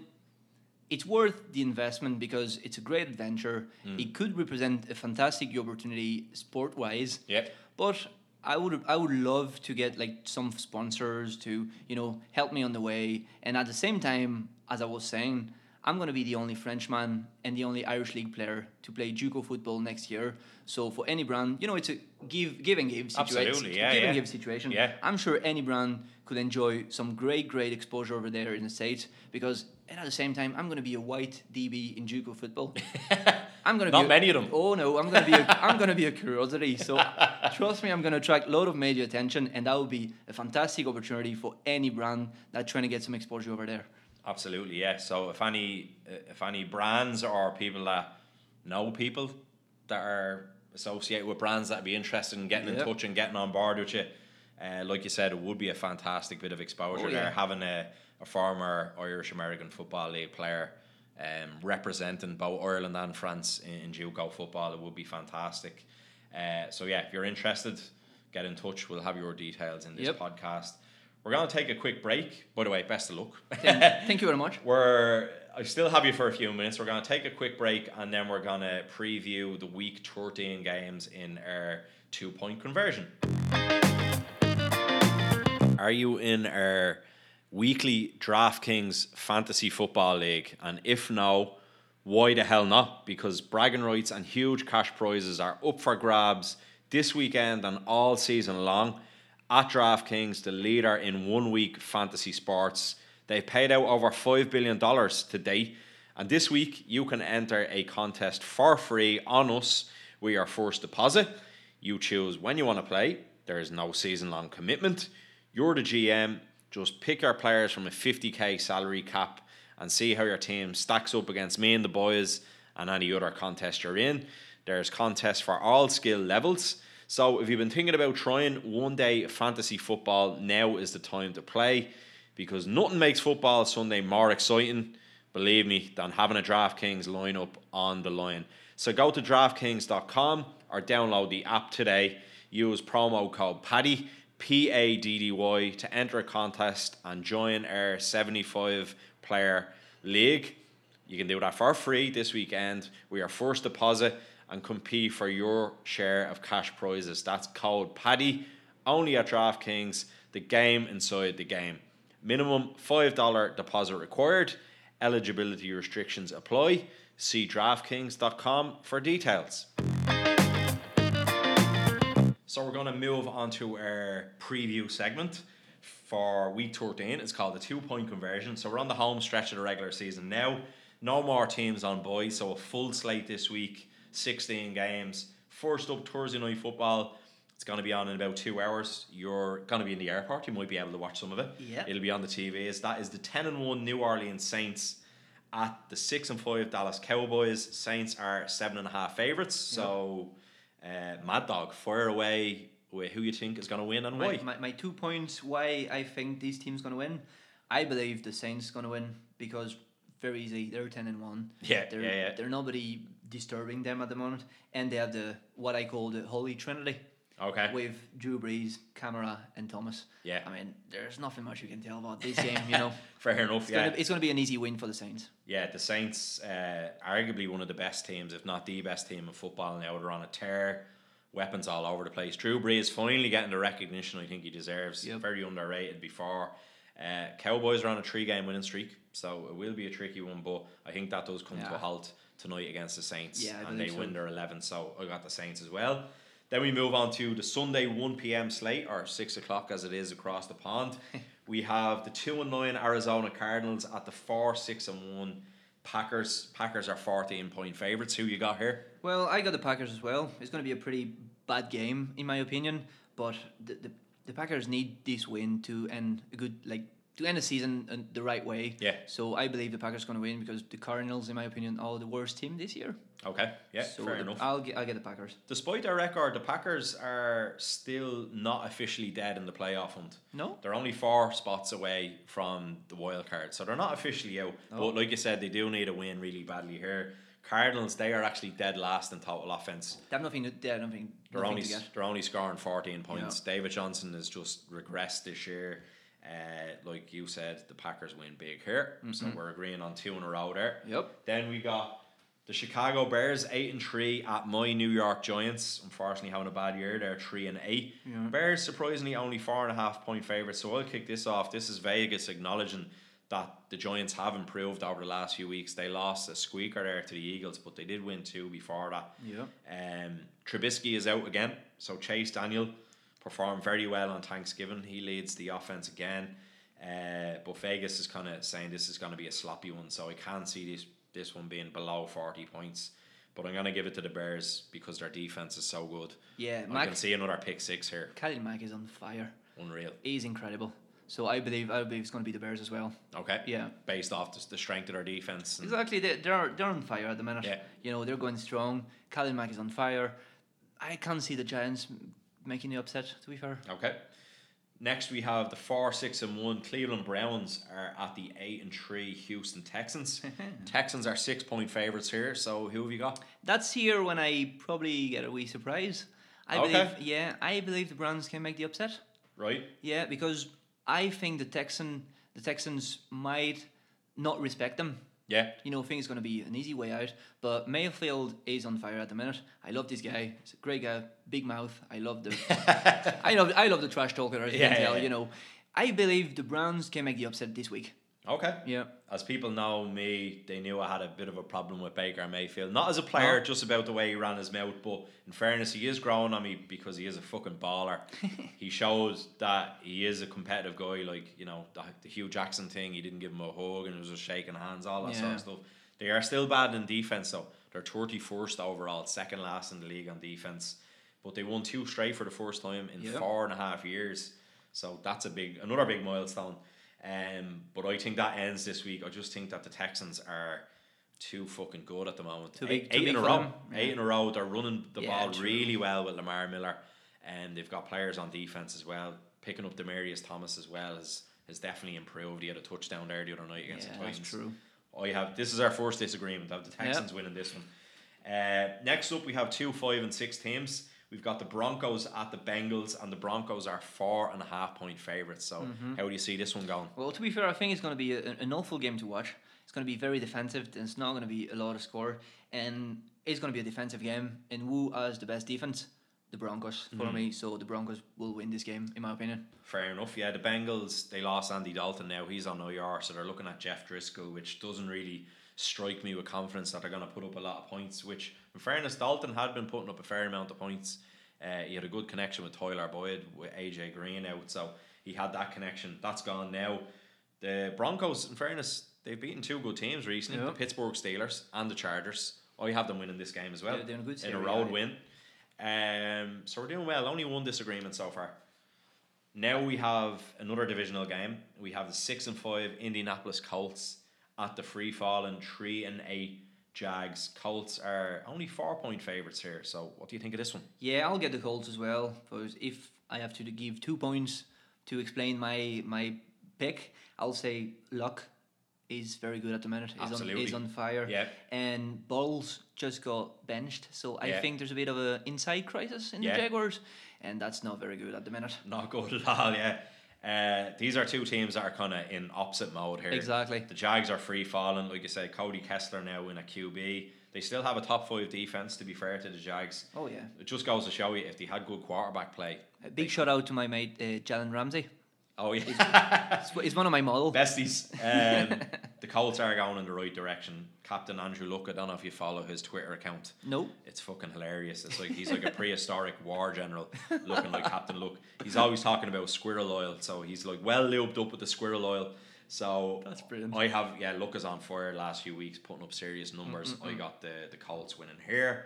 Speaker 5: worth the investment because it's a great adventure. It could represent a fantastic opportunity sport wise.
Speaker 2: Yeah.
Speaker 5: But I would love to get like some sponsors to help me on the way, and at the same time, as I was saying, I'm going to be the only Frenchman and the only Irish League player to play JUCO football next year. So for any brand, it's a give and give situation.
Speaker 2: Absolutely, yeah.
Speaker 5: Give and give situation.
Speaker 2: Yeah.
Speaker 5: I'm sure any brand could enjoy some great exposure over there in the States because, and at the same time, I'm going to be a white DB in JUCO football. I'm going to
Speaker 2: not many of them.
Speaker 5: Oh no, I'm going to be a curiosity. So trust me, I'm going to attract a lot of media attention, and that would be a fantastic opportunity for any brand that's trying to get some exposure over there.
Speaker 2: Absolutely, yeah. So if any brands or people that know people that are associated with brands that would be interested in getting in touch and getting on board with you, like you said, it would be a fantastic bit of exposure there. Having a former Irish American Football League player representing both Ireland and France in JUCO football, it would be fantastic. So yeah, if you're interested, get in touch. We'll have your details in this podcast. We're going to take a quick break. By the way, best of luck.
Speaker 5: Thank you very much.
Speaker 2: I still have you for a few minutes. We're going to take a quick break and then we're going to preview the Week 13 games in our 2-point conversion. Are you in our weekly DraftKings Fantasy Football League? And if no, why the hell not? Because bragging rights and huge cash prizes are up for grabs this weekend and all season long. At DraftKings, the leader in 1 week fantasy sports, they've paid out over $5 billion to date. And this week, you can enter a contest for free on us with your first deposit. You choose when you want to play. There is no season-long commitment. You're the GM. Just pick your players from a $50,000 salary cap and see how your team stacks up against me and the boys and any other contest you're in. There's contests for all skill levels. So if you've been thinking about trying one-day fantasy football, now is the time to play because nothing makes football Sunday more exciting, believe me, than having a DraftKings lineup on the line. So go to DraftKings.com or download the app today. Use promo code PADDY, PADDY, to enter a contest and join our 75-player league. You can do that for free this weekend with your first deposit and compete for your share of cash prizes. That's code PADDY, only at DraftKings, the game inside the game. Minimum $5 deposit required. Eligibility restrictions apply. See DraftKings.com for details. So we're going to move on to our preview segment for Week 13. It's called the 2-point conversion. So we're on the home stretch of the regular season now. No more teams on bye, so a full slate this week. 16 games. First up, Thursday night football. It's going to be on in about 2 hours. You're going to be in the airport. You might be able to watch some of it.
Speaker 5: Yeah.
Speaker 2: It'll be on the TVs. That is the 10-1 New Orleans Saints at the 6-5 Dallas Cowboys. Saints are 7.5 favourites. So, Mad Dog, fire away with who you think is going to win and why.
Speaker 5: My 2 points why I think these teams going to win. I believe the Saints going to win because very easy. They're 10-1.
Speaker 2: Yeah,
Speaker 5: They're nobody disturbing them at the moment, and they have what I call the Holy Trinity.
Speaker 2: Okay.
Speaker 5: With Drew Brees, Camara, and Thomas.
Speaker 2: Yeah.
Speaker 5: I mean, there's nothing much you can tell about this game, you know.
Speaker 2: Fair enough,
Speaker 5: It's going to be an easy win for the Saints.
Speaker 2: Yeah, the Saints, arguably one of the best teams, if not the best team in football now. They're on a tear, weapons all over the place. Drew Brees finally getting the recognition I think he deserves.
Speaker 5: Yep.
Speaker 2: Very underrated before. Cowboys are on a 3-game winning streak, so it will be a tricky one, but I think that does come to a halt tonight against the Saints.
Speaker 5: Yeah,
Speaker 2: and they win their 11, so I got the Saints as well. Then we move on to the Sunday 1 p.m. slate, or 6 o'clock as it is across the pond. We have the 2-9 Arizona Cardinals at the 4-6-1 Packers. Packers are 14-point favourites. Who you got here?
Speaker 5: Well, I got the Packers as well. It's going to be a pretty bad game, in my opinion, but the Packers need this win to end the season the right way.
Speaker 2: Yeah.
Speaker 5: So I believe the Packers are going to win because the Cardinals, in my opinion, are the worst team this year.
Speaker 2: Okay, yeah,
Speaker 5: so
Speaker 2: fair enough.
Speaker 5: I'll get the Packers.
Speaker 2: Despite their record, the Packers are still not officially dead in the playoff hunt.
Speaker 5: No?
Speaker 2: They're only 4 spots away from the wild card, so they're not officially out.
Speaker 5: No.
Speaker 2: But like you said, they do need a win really badly here. Cardinals, they are actually dead last in total offense.
Speaker 5: They have nothing to get.
Speaker 2: They're only scoring 14 points.
Speaker 5: Yeah.
Speaker 2: David Johnson has just regressed this year. Like you said, the Packers win big here, so we're agreeing on 2 in a row there.
Speaker 5: Yep.
Speaker 2: Then we got the Chicago Bears 8-3 at my New York Giants. Unfortunately, having a bad year. They're 3-8.
Speaker 5: Yeah.
Speaker 2: Bears surprisingly only 4.5 point favourites. So I'll kick this off. This is Vegas acknowledging that the Giants have improved over the last few weeks. They lost a squeaker there to the Eagles, but they did win 2 before that.
Speaker 5: Yeah.
Speaker 2: Trubisky is out again, so Chase Daniel performed very well on Thanksgiving. He leads the offense again, but Vegas is kind of saying this is going to be a sloppy one, so I can't see this one being below 40 points. But I'm going to give it to the Bears because their defense is so good.
Speaker 5: Yeah,
Speaker 2: I can see another pick 6 here.
Speaker 5: Khalil Mack is on fire.
Speaker 2: Unreal.
Speaker 5: He's incredible. So I believe it's going to be the Bears as well.
Speaker 2: Okay.
Speaker 5: Yeah.
Speaker 2: Based off the strength of their defense.
Speaker 5: Exactly. They're on fire at the minute.
Speaker 2: Yeah.
Speaker 5: You know, they're going strong. Khalil Mack is on fire. I can't see the Giants making the upset, to be fair.
Speaker 2: Okay. Next we have the 4-6-1 Cleveland Browns are at the 8-3 Houston Texans. Texans are 6-point favourites here. So who have you got?
Speaker 5: That's here when I probably get a wee surprise. I believe the Browns can make the upset.
Speaker 2: Right.
Speaker 5: Yeah, because I think the Texans might not respect them.
Speaker 2: Yeah.
Speaker 5: You know, I think it's going to be an easy way out. But Mayfield is on fire at the minute. I love this guy. He's a great guy, big mouth. I love the I love the trash talker, as you can tell. You know, I believe the Browns can make the upset this week.
Speaker 2: Okay.
Speaker 5: Yeah.
Speaker 2: As people know me, they knew I had a bit of a problem with Baker Mayfield. Not as a player, just about the way he ran his mouth. But in fairness, he is growing on me because he is a fucking baller. He shows that he is a competitive guy. Like, you know, the Hugh Jackson thing, he didn't give him a hug and it was just shaking hands, all that sort of stuff. They are still bad in defense, though. They're 31st overall, second last in the league on defense. But they won 2 straight for the first time in 4.5 years. So that's another big milestone. But I think that ends this week. I just think that the Texans are too fucking good at the moment. Eight in a row. 8 in a row. They're running the ball really well with Lamar Miller, and they've got players on defense as well. Picking up Demaryius Thomas as well has definitely improved. He had a touchdown there the other night against the Titans.
Speaker 5: That's true.
Speaker 2: This is our first disagreement. I have the Texans winning this one. Next up, we have 2 5 and 6 teams. We've got the Broncos at the Bengals, and the Broncos are 4.5 point favourites. So, how do you see this one going?
Speaker 5: Well, to be fair, I think it's going to be an awful game to watch. It's going to be very defensive. It's not going to be a lot of score, and it's going to be a defensive game. And who has the best defense? The Broncos for me. So the Broncos will win this game, in my opinion.
Speaker 2: Fair enough. Yeah, the Bengals, they lost Andy Dalton now. He's on IR, so they're looking at Jeff Driscoll, which doesn't really strike me with confidence that they're going to put up a lot of points, which, in fairness, Dalton had been putting up a fair amount of points. He had a good connection with Tyler Boyd, with AJ Green out, so he had that connection. That's gone now. The Broncos, in fairness, they've beaten 2 good teams recently, the Pittsburgh Steelers and the Chargers. I have them winning this game as well.
Speaker 5: They're doing a good
Speaker 2: in a road win. So we're doing well. Only one disagreement so far. Now we have another divisional game. We have the 6-5 Indianapolis Colts at the free-falling 3-8 Jags. Colts are only 4 point favourites here. So what do you think of this one?
Speaker 5: Yeah, I'll get the Colts as well. Because if I have to give 2 points to explain my pick, I'll say Luck is very good at the minute.
Speaker 2: Absolutely.
Speaker 5: He's on fire.
Speaker 2: Yeah.
Speaker 5: And Bulls just got benched. So I
Speaker 2: Yeah.
Speaker 5: think there's a bit of an inside crisis in
Speaker 2: Yeah.
Speaker 5: the Jaguars. And that's not very good at the minute.
Speaker 2: Not good at all, yeah. These are two teams that are kind of in opposite mode here.
Speaker 5: Exactly.
Speaker 2: The Jags are free falling, like you say. Cody Kessler now in a QB. They still have a top 5 defense, to be fair to the Jags.
Speaker 5: Oh, yeah.
Speaker 2: It just goes to show you if they had good quarterback play.
Speaker 5: A big shout out to my mate, Jalen Ramsey.
Speaker 2: Oh yeah,
Speaker 5: He's one of my model.
Speaker 2: besties. The Colts are going in the right direction. Captain Andrew Luck, I don't know if you follow his Twitter account.
Speaker 5: No.
Speaker 2: It's fucking hilarious. It's like he's like a prehistoric war general looking like Captain Luck. He's always talking about squirrel oil, so he's like well lubed up with the squirrel oil. So
Speaker 5: That's brilliant.
Speaker 2: I have Luck is on fire last few weeks, putting up serious numbers. I got the Colts winning here.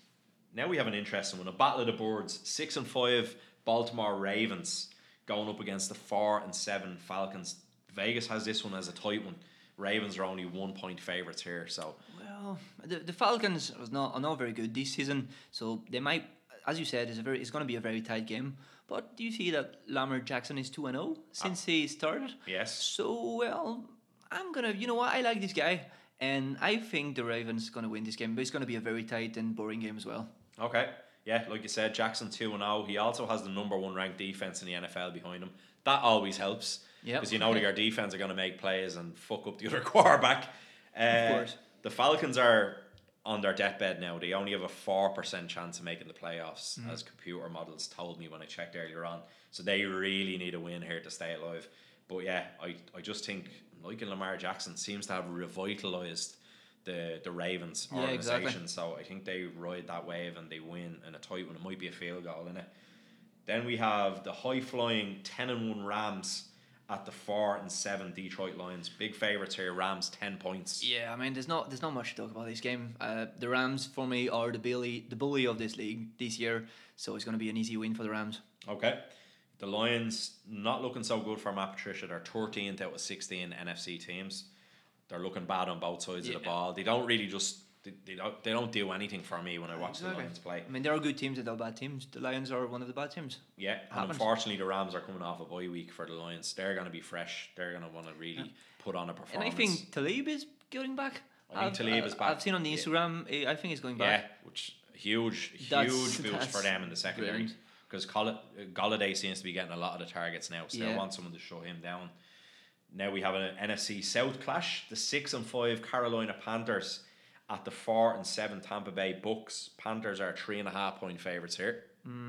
Speaker 2: Now we have an interesting one, a battle of the boards. 6-5 Baltimore Ravens going up against the 4-7 Falcons. Vegas has this one as a tight one. Ravens are only 1 point favourites here, so
Speaker 5: Well, the Falcons are not very good this season, so they might, as you said, it's going to be a very tight game. But do you see that Lamar Jackson is 2-0 since he started?
Speaker 2: yes.
Speaker 5: So well, I'm gonna, you know what, I like this guy, and I think the Ravens gonna win this game. But it's gonna be a very tight and boring game as well.
Speaker 2: Okay. Yeah, like you said, Jackson 2-0. He also has the number 1 ranked defense in the NFL behind him. That always helps.
Speaker 5: Yep.
Speaker 2: Because you know that your defense are going to make plays and fuck up the other quarterback.
Speaker 5: Of course.
Speaker 2: The Falcons are on their deathbed now. They only have a 4% chance of making the playoffs, as computer models told me when I checked earlier on. So they really need a win here to stay alive. But yeah, I just think liking Lamar Jackson seems to have revitalised the Ravens
Speaker 5: Yeah,
Speaker 2: organisation.
Speaker 5: exactly.
Speaker 2: So I think they ride that wave and they win in a tight one. It might be a field goal, innit? Then we have the high-flying 10-1 Rams at the 4-7 Detroit Lions. Big favourites here. Rams 10 points.
Speaker 5: Yeah, I mean, there's not much to talk about this game. The Rams for me are the bully of this league this year, so it's going to be an easy win for the Rams.
Speaker 2: Okay. The Lions not looking so good for Matt Patricia. They're 13th out of 16 NFC teams. They're looking bad on both sides of the ball. They don't really just they don't do anything for me when I watch the Lions play.
Speaker 5: I mean, there are good teams and there are bad teams. The Lions are one of the bad teams.
Speaker 2: Yeah, and unfortunately the Rams are coming off a bye week for the Lions. They're going to be fresh. They're going to want to really put on a performance.
Speaker 5: And I think Talib is getting back.
Speaker 2: I think Talib is back.
Speaker 5: I've seen on the Instagram. I think he's going
Speaker 2: Yeah,
Speaker 5: back.
Speaker 2: which huge
Speaker 5: That's
Speaker 2: boost for them in the secondary.
Speaker 5: brilliant.
Speaker 2: Because Golladay seems to be getting a lot of the targets now. Still
Speaker 5: Yeah.
Speaker 2: want someone to show him down. Now we have an NFC South clash. The 6-5 Carolina Panthers at the 4-7 Tampa Bay Bucks. Panthers are 3.5 point favourites here.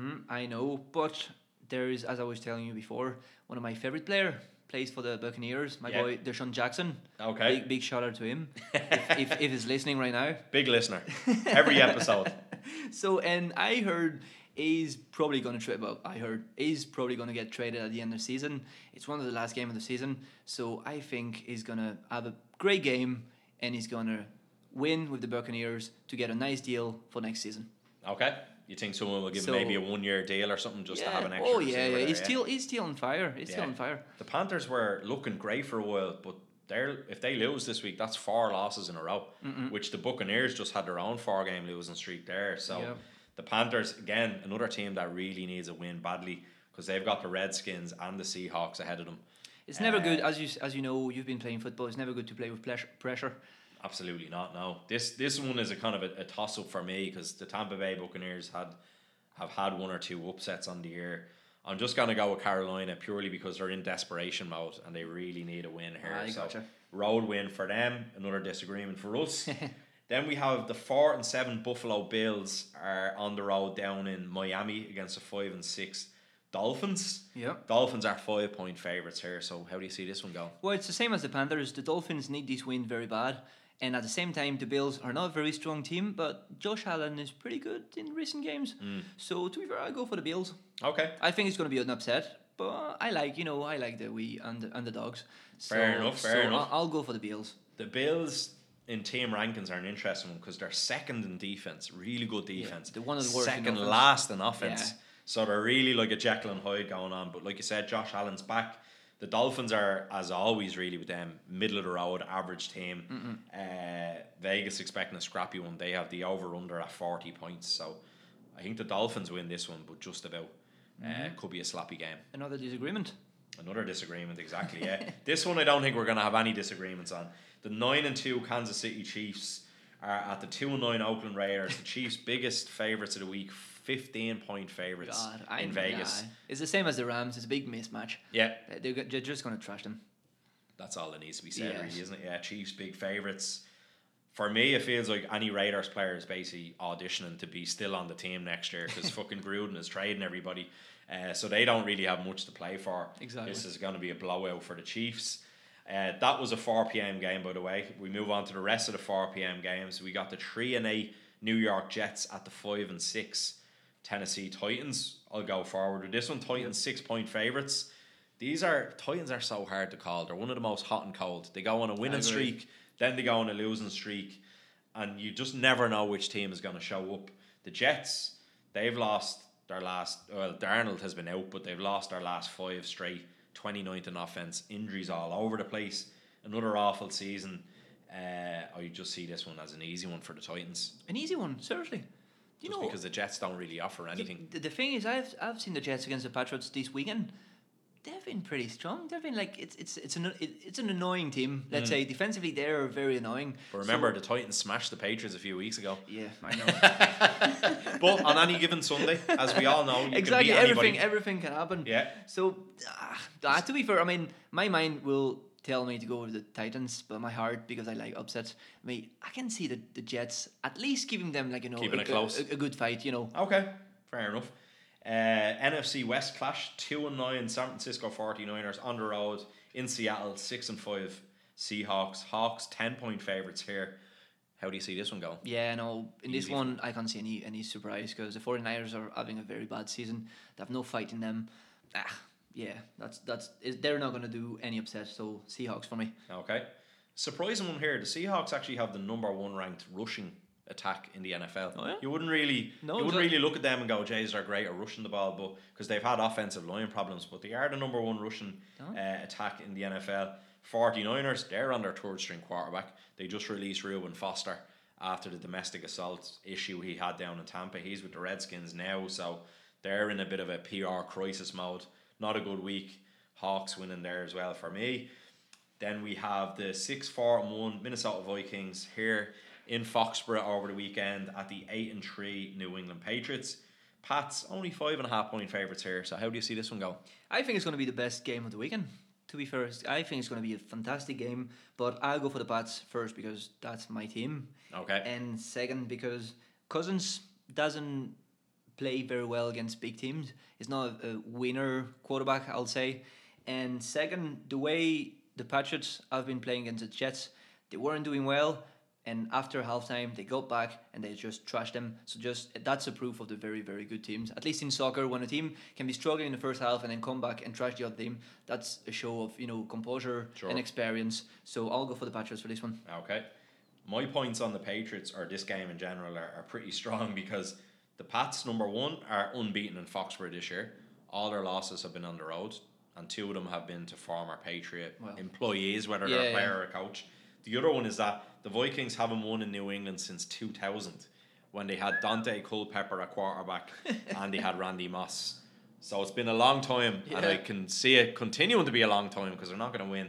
Speaker 5: I know, but there is, as I was telling you before, one of my favorite player plays for the Buccaneers. My boy Deshaun Jackson.
Speaker 2: Okay.
Speaker 5: Big shout out to him if he's listening right now.
Speaker 2: Big listener. Every episode.
Speaker 5: So, and I heard he's probably going to he's probably going to get traded at the end of the season. It's one of the last game of the season, so I think he's going to have a great game and he's going to win with the Buccaneers to get a nice deal for next season.
Speaker 2: Okay. You think someone will give him maybe a 1-year deal or something just to have an extra receiver there,
Speaker 5: He's still on fire. He's still on fire.
Speaker 2: The Panthers were looking great for a while, but if they lose this week, that's 4 losses in a row, which the Buccaneers just had their own 4-game losing streak there. So the Panthers, again, another team that really needs a win badly because they've got the Redskins and the Seahawks ahead of them.
Speaker 5: It's never good, as you know, you've been playing football. It's never good to play with pressure.
Speaker 2: Absolutely not. No, this one is a kind of a toss up for me because the Tampa Bay Buccaneers have had 1 or 2 upsets on the year. I'm just gonna go with Carolina purely because they're in desperation mode and they really need a win here.
Speaker 5: Gotcha.
Speaker 2: Road win for them. Another disagreement for us. Then we have the 4-7 Buffalo Bills are on the road down in Miami against the 5-6 Dolphins.
Speaker 5: Yep.
Speaker 2: Dolphins are 5 point favourites here. So how do you see this one go?
Speaker 5: Well, it's the same as the Panthers. The Dolphins need this win very bad. And at the same time, the Bills are not a very strong team, but Josh Allen is pretty good in recent games. So to be fair, I'll go for the Bills.
Speaker 2: Okay.
Speaker 5: I think it's going to be an upset, but I like the wee underdogs.
Speaker 2: Fair enough.
Speaker 5: I'll go for the Bills.
Speaker 2: The Bills in team rankings are an interesting one because they're second in defense, really good defense.
Speaker 5: they're one of the worst in
Speaker 2: second
Speaker 5: offense.
Speaker 2: last in offense.
Speaker 5: Yeah.
Speaker 2: So they're really like a Jekyll and Hyde going on. But like you said, Josh Allen's back. The Dolphins are, as always, really with them, middle of the road, average team. Vegas expecting a scrappy one. They have the over-under at 40 points. So I think the Dolphins win this one, but just about. Could be a sloppy game.
Speaker 5: Another disagreement.
Speaker 2: Another disagreement, exactly. Yeah, this one I don't think we're going to have any disagreements on. The 9-2 Kansas City Chiefs are at the 2-9 Oakland Raiders. The Chiefs' biggest favourites of the week, 15-point favourites in Vegas.
Speaker 5: Yeah. It's the same as the Rams. It's a big mismatch.
Speaker 2: Yeah,
Speaker 5: They're just going to trash them.
Speaker 2: that's all that needs to be said,
Speaker 5: Yes.
Speaker 2: really, isn't it? Yeah, Chiefs big favourites. For me, it feels like any Raiders player is basically auditioning to be still on the team next year because fucking Gruden is trading everybody. So they don't really have much to play for.
Speaker 5: Exactly.
Speaker 2: This is going to be a blowout for the Chiefs. That was a 4 p.m. game, by the way. We move on to the rest of the 4 p.m. games. We got the 3-8 New York Jets at the 5-6 Tennessee Titans. I'll go forward with this one. Titans 6-point favourites. Titans are so hard to call. They're one of the most hot and cold. They go on a winning streak, then they go on a losing streak, and you just never know which team is going to show up. The Jets, they've lost their last. Well, Darnold has been out, but they've lost their last 5 straight. 29th in offense, injuries all over the place. Another awful season. I just see this one as an easy one for the Titans.
Speaker 5: An easy one, seriously.
Speaker 2: Just because the Jets don't really offer anything.
Speaker 5: The thing is, I've seen the Jets against the Patriots this weekend. They've been pretty strong. They've been like it's an annoying team. Let's say defensively they're very annoying.
Speaker 2: But remember, the Titans smashed the Patriots a few weeks ago.
Speaker 5: Yeah, I know.
Speaker 2: But on any given Sunday, as we all know, you
Speaker 5: Exactly,
Speaker 2: can beat anybody.
Speaker 5: everything can happen.
Speaker 2: Yeah.
Speaker 5: So, to be fair, I mean, my mind will tell me to go with the Titans, but my heart, because I like upsets, I can see the Jets at least giving them
Speaker 2: Keeping it close.
Speaker 5: a good fight.
Speaker 2: Okay, fair enough. NFC West clash, 2-9 San Francisco 49ers on the road in Seattle, 6-5 Seahawks. Hawks 10-point favourites here. How do you see this one going?
Speaker 5: Yeah, no. In
Speaker 2: Easy
Speaker 5: this one, I can't see any surprise because the 49ers are having a very bad season. They have no fight in them. Yeah, they're not going to do any upset. So Seahawks for me.
Speaker 2: Okay, surprising one here. The Seahawks actually have the number 1 ranked rushing attack in the NFL.
Speaker 5: Oh, yeah?
Speaker 2: You wouldn't really look at them and go, "Jays, they're great at rushing the ball," but because they've had offensive line problems, but they are the number 1 rushing attack in the NFL. 49ers, they're on their 3rd string quarterback. They just released Reuben Foster after the domestic assault issue he had down in Tampa. He's with the Redskins now, so they're in a bit of a PR crisis mode. Not a good week. Hawks winning there as well for me. Then we have the 6-4-1 Minnesota Vikings here in Foxborough over the weekend at the 8-3 New England Patriots. Pats only 5.5-point favourites here. So how do you see this one go?
Speaker 5: I think it's going to be the best game of the weekend. To be fair, I think it's going to be a fantastic game. But I'll go for the Pats first because that's my team.
Speaker 2: Okay.
Speaker 5: And second because Cousins doesn't play very well against big teams. He's not a winner quarterback, I'll say. And second, the way the Patriots have been playing against the Jets, they weren't doing well. And after halftime, they got back and they just trashed them. So that's a proof of the very, very good teams. At least in soccer, when a team can be struggling in the first half and then come back and trash the other team, that's a show of composure and experience. So I'll go for the Patriots for this one.
Speaker 2: Okay. My points on the Patriots, or this game in general, are pretty strong because the Pats, number 1, are unbeaten in Foxborough this year. All their losses have been on the road, and 2 of them have been to former Patriot employees, whether they're a player or a coach. The other one is that the Vikings haven't won in New England since 2000 when they had Dante Culpepper at quarterback and they had Randy Moss. So it's been a long time and I can see it continuing to be a long time because they're not going to win.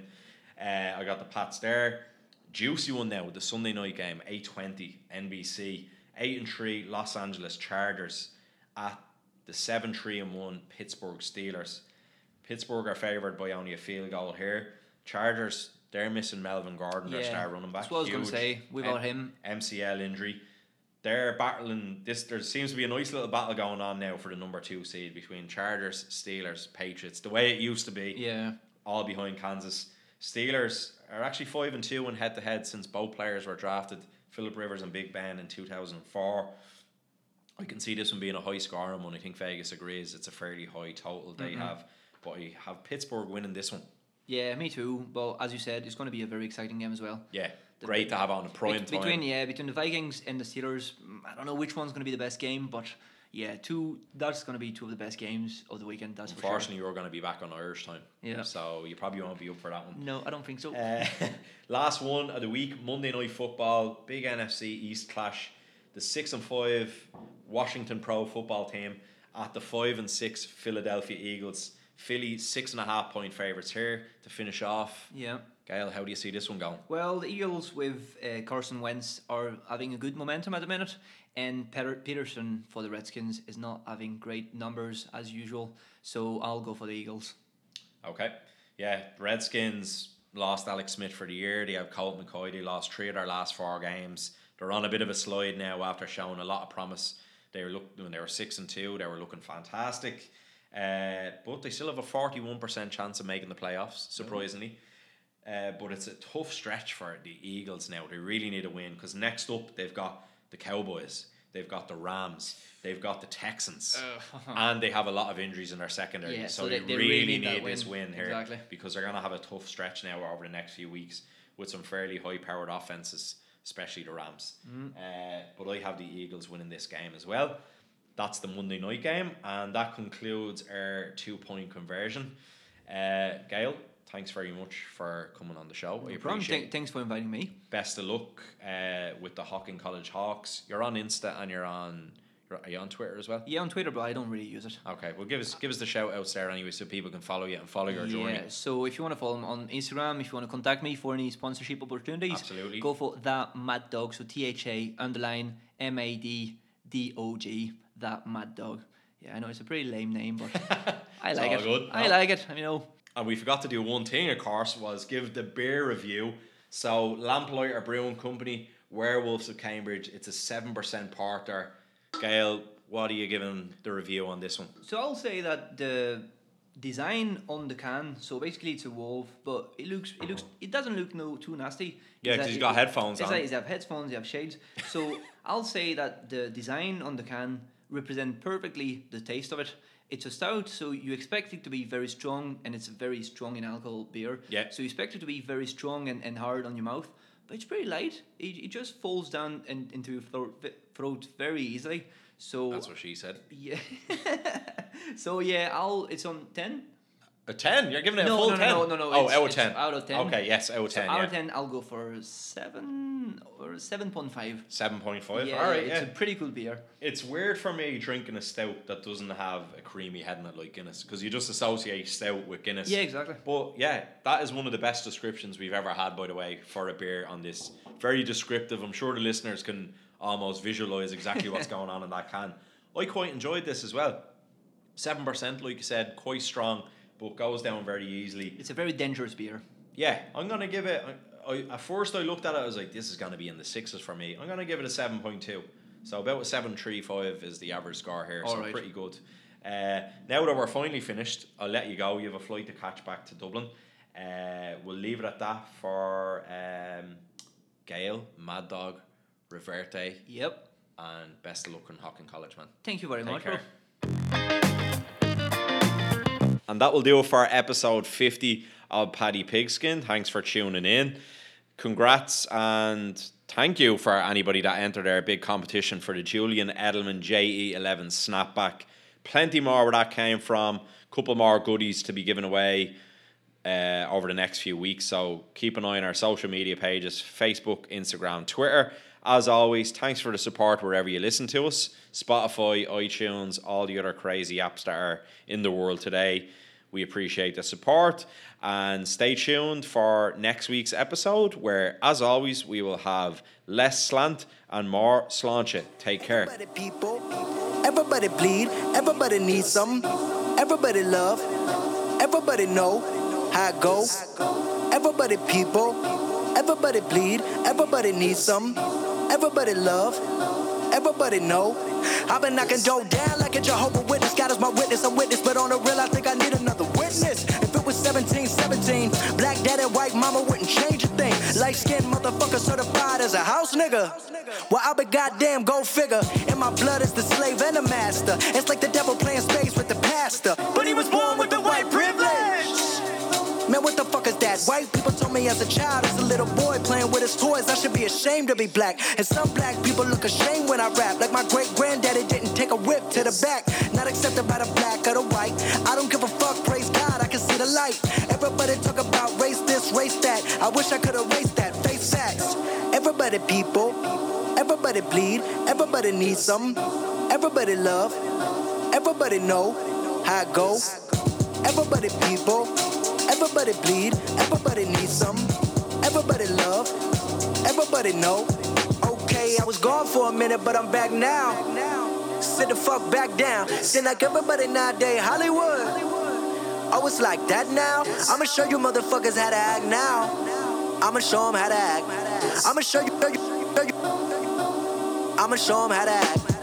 Speaker 2: I got the Pats there. Juicy one now with the Sunday night game, 8:20 NBC. 8-3 Los Angeles Chargers at the 7-3-1 Pittsburgh Steelers. Pittsburgh are favoured by only a field goal here. Chargers, they're missing Melvin Gordon, their star running back.
Speaker 5: That's what I was going to say. Without him,
Speaker 2: MCL injury. They're battling this. There seems to be a nice little battle going on now for the number 2 seed between Chargers, Steelers, Patriots. The way it used to be.
Speaker 5: Yeah.
Speaker 2: All behind Kansas. Steelers are actually 5-2 in head-to-head since both players were drafted. Philip Rivers and Big Ben in 2004. I can see this one being a high scoring one. I think Vegas agrees it's a fairly high total they have. But I have Pittsburgh winning this one.
Speaker 5: Yeah, me too. But as you said, it's going to be a very exciting game as well.
Speaker 2: Yeah, great to have on a prime time.
Speaker 5: Between the Vikings and the Steelers, I don't know which one's going to be the best game, but yeah, that's going to be 2 of the best games of the weekend. That's
Speaker 2: Unfortunately,
Speaker 5: for sure.
Speaker 2: you're going to be back on Irish time.
Speaker 5: Yeah.
Speaker 2: So you probably won't be up for that one.
Speaker 5: No, I don't think so.
Speaker 2: Last one of the week, Monday Night Football, big NFC East clash. The 6-5 Washington Pro football team at the 5-6 Philadelphia Eagles. Philly 6.5 point favourites here to finish off.
Speaker 5: Yeah.
Speaker 2: Gail, how do you see this one going?
Speaker 5: Well, the Eagles with Carson Wentz are having a good momentum at the minute, and Peterson for the Redskins is not having great numbers as usual. So I'll go for the Eagles.
Speaker 2: Okay. Yeah, Redskins lost Alex Smith for the year. They have Colt McCoy. They lost 3 of their last 4 games. They're on a bit of a slide now after showing a lot of promise. When they were 6-2, they were looking fantastic. But they still have a 41% chance of making the playoffs, surprisingly. But it's a tough stretch for the Eagles now. They really need a win because next up they've got the Cowboys, they've got the Rams, they've got the Texans, and they have a lot of injuries in their secondary.
Speaker 5: Yeah,
Speaker 2: so
Speaker 5: they
Speaker 2: really need this win here,
Speaker 5: exactly,
Speaker 2: because they're going to have a tough stretch now over the next few weeks with some fairly high-powered offenses, especially the Rams. But I have the Eagles winning this game as well. That's the Monday night game, and that concludes our 2-point conversion. Gail, thanks very much for coming on the show. I appreciate it.
Speaker 5: Thanks for inviting me.
Speaker 2: Best of luck with the Hocking College Hawks. You're on Insta and are you on Twitter as well?
Speaker 5: Yeah, on Twitter, but I don't really use it.
Speaker 2: Okay, well give us the shout outs there anyway so people can follow you and follow your journey.
Speaker 5: Yeah, so if you want to follow me on Instagram, if you want to contact me for any sponsorship opportunities,
Speaker 2: absolutely,
Speaker 5: go for that Mad Dog. So THA_MADDOG. That Mad Dog. Yeah, I know it's a pretty lame name, but I like it.
Speaker 2: Good.
Speaker 5: I like it. You know.
Speaker 2: And we forgot to do one thing, of course, was give the beer review. So Lamplighter Brewing Company, Werewolves of Cambridge. It's a 7% porter. Gail, what are you giving the review on this one?
Speaker 5: So I'll say that the design on the can, so basically it's a wolf, but it doesn't look too nasty.
Speaker 2: Yeah, because you've got headphones on.
Speaker 5: You have headphones, you have shades. So I'll say that the design on the can represent perfectly the taste of it. It's a stout, so you expect it to be very strong, and it's a very strong in alcohol beer.
Speaker 2: Yeah.
Speaker 5: So you expect it to be very strong and hard on your mouth, but it's pretty light. It just falls down into your throat very easily. So
Speaker 2: that's what she said.
Speaker 5: Yeah. So yeah, it's on 10.
Speaker 2: A 10? You're giving it a full 10?
Speaker 5: No.
Speaker 2: Oh, out of 10.
Speaker 5: Out of 10.
Speaker 2: Okay, yes, out of 10.
Speaker 5: So out of 10, I'll go for 7 or 7.5.
Speaker 2: 7.5.
Speaker 5: Yeah,
Speaker 2: all right.
Speaker 5: It's a pretty cool beer.
Speaker 2: It's weird for me drinking a stout that doesn't have a creamy head in it like Guinness, because you just associate stout with Guinness.
Speaker 5: Yeah, exactly.
Speaker 2: But yeah, that is one of the best descriptions we've ever had, by the way, for a beer on this. Very descriptive. I'm sure the listeners can almost visualise exactly what's going on in that can. I quite enjoyed this as well. 7%, like you said, quite strong, but goes down very easily.
Speaker 5: It's a very dangerous beer.
Speaker 2: Yeah, I'm going to give it... at first I looked at it, I was like, this is going to be in the 6s for me. I'm going to give it a 7.2. So about a 7.35 is the average score here, so pretty good. Now that we're finally finished, I'll let you go. You have a flight to catch back to Dublin. We'll leave it at that for Gail, Mad Dog, Reverte.
Speaker 5: Yep.
Speaker 2: And best of luck in Hocking College, man.
Speaker 5: Thank you very much, bro.
Speaker 2: And that will do it for episode 50 of Paddy Pigskin. Thanks for tuning in. Congrats and thank you for anybody that entered our big competition for the Julian Edelman JE11 snapback. Plenty more where that came from. Couple more goodies to be given away over the next few weeks. So keep an eye on our social media pages, Facebook, Instagram, Twitter. As always, thanks for the support wherever you listen to us. Spotify, iTunes, all the other crazy apps that are in the world today. We appreciate the support. And stay tuned for next week's episode where, as always, we will have less slant and more sláinte. Take care.
Speaker 4: Everybody people, everybody bleed, everybody needs something. Everybody love, everybody know how it go. Everybody people, everybody bleed, everybody needs something. Everybody love, everybody know. I've been knocking dough down like a Jehovah Witness. God is my witness, I'm witness, but on the real I think I need another witness. If it was 17, black dad and white mama wouldn't change a thing. Light skinned motherfucker certified as a house nigga. Well, I be goddamn go figure. In my blood is the slave and the master. It's like the devil playing space with the pastor, but he was born with the white privilege. Man, what the fuck is that? White people told me as a child, as a little boy playing with his toys, I should be ashamed to be black. And some black people look ashamed when I rap, like my great-granddaddy didn't take a whip to the back. Not accepted by the black or the white. I don't give a fuck, praise God, I can see the light. Everybody talk about race this, race that. I wish I could erase that, face facts. Everybody people, everybody bleed, everybody needs something. Everybody love, everybody know how it go. Everybody people, everybody bleed, everybody needs some, everybody love, everybody know. Okay, I was gone for a minute, but I'm back now. Sit the fuck back down. Seem like everybody nowadays Hollywood. Oh, it's like that now? I'ma show you motherfuckers how to act now. I'ma show them how to act. I'ma show you. I'ma show them how to act.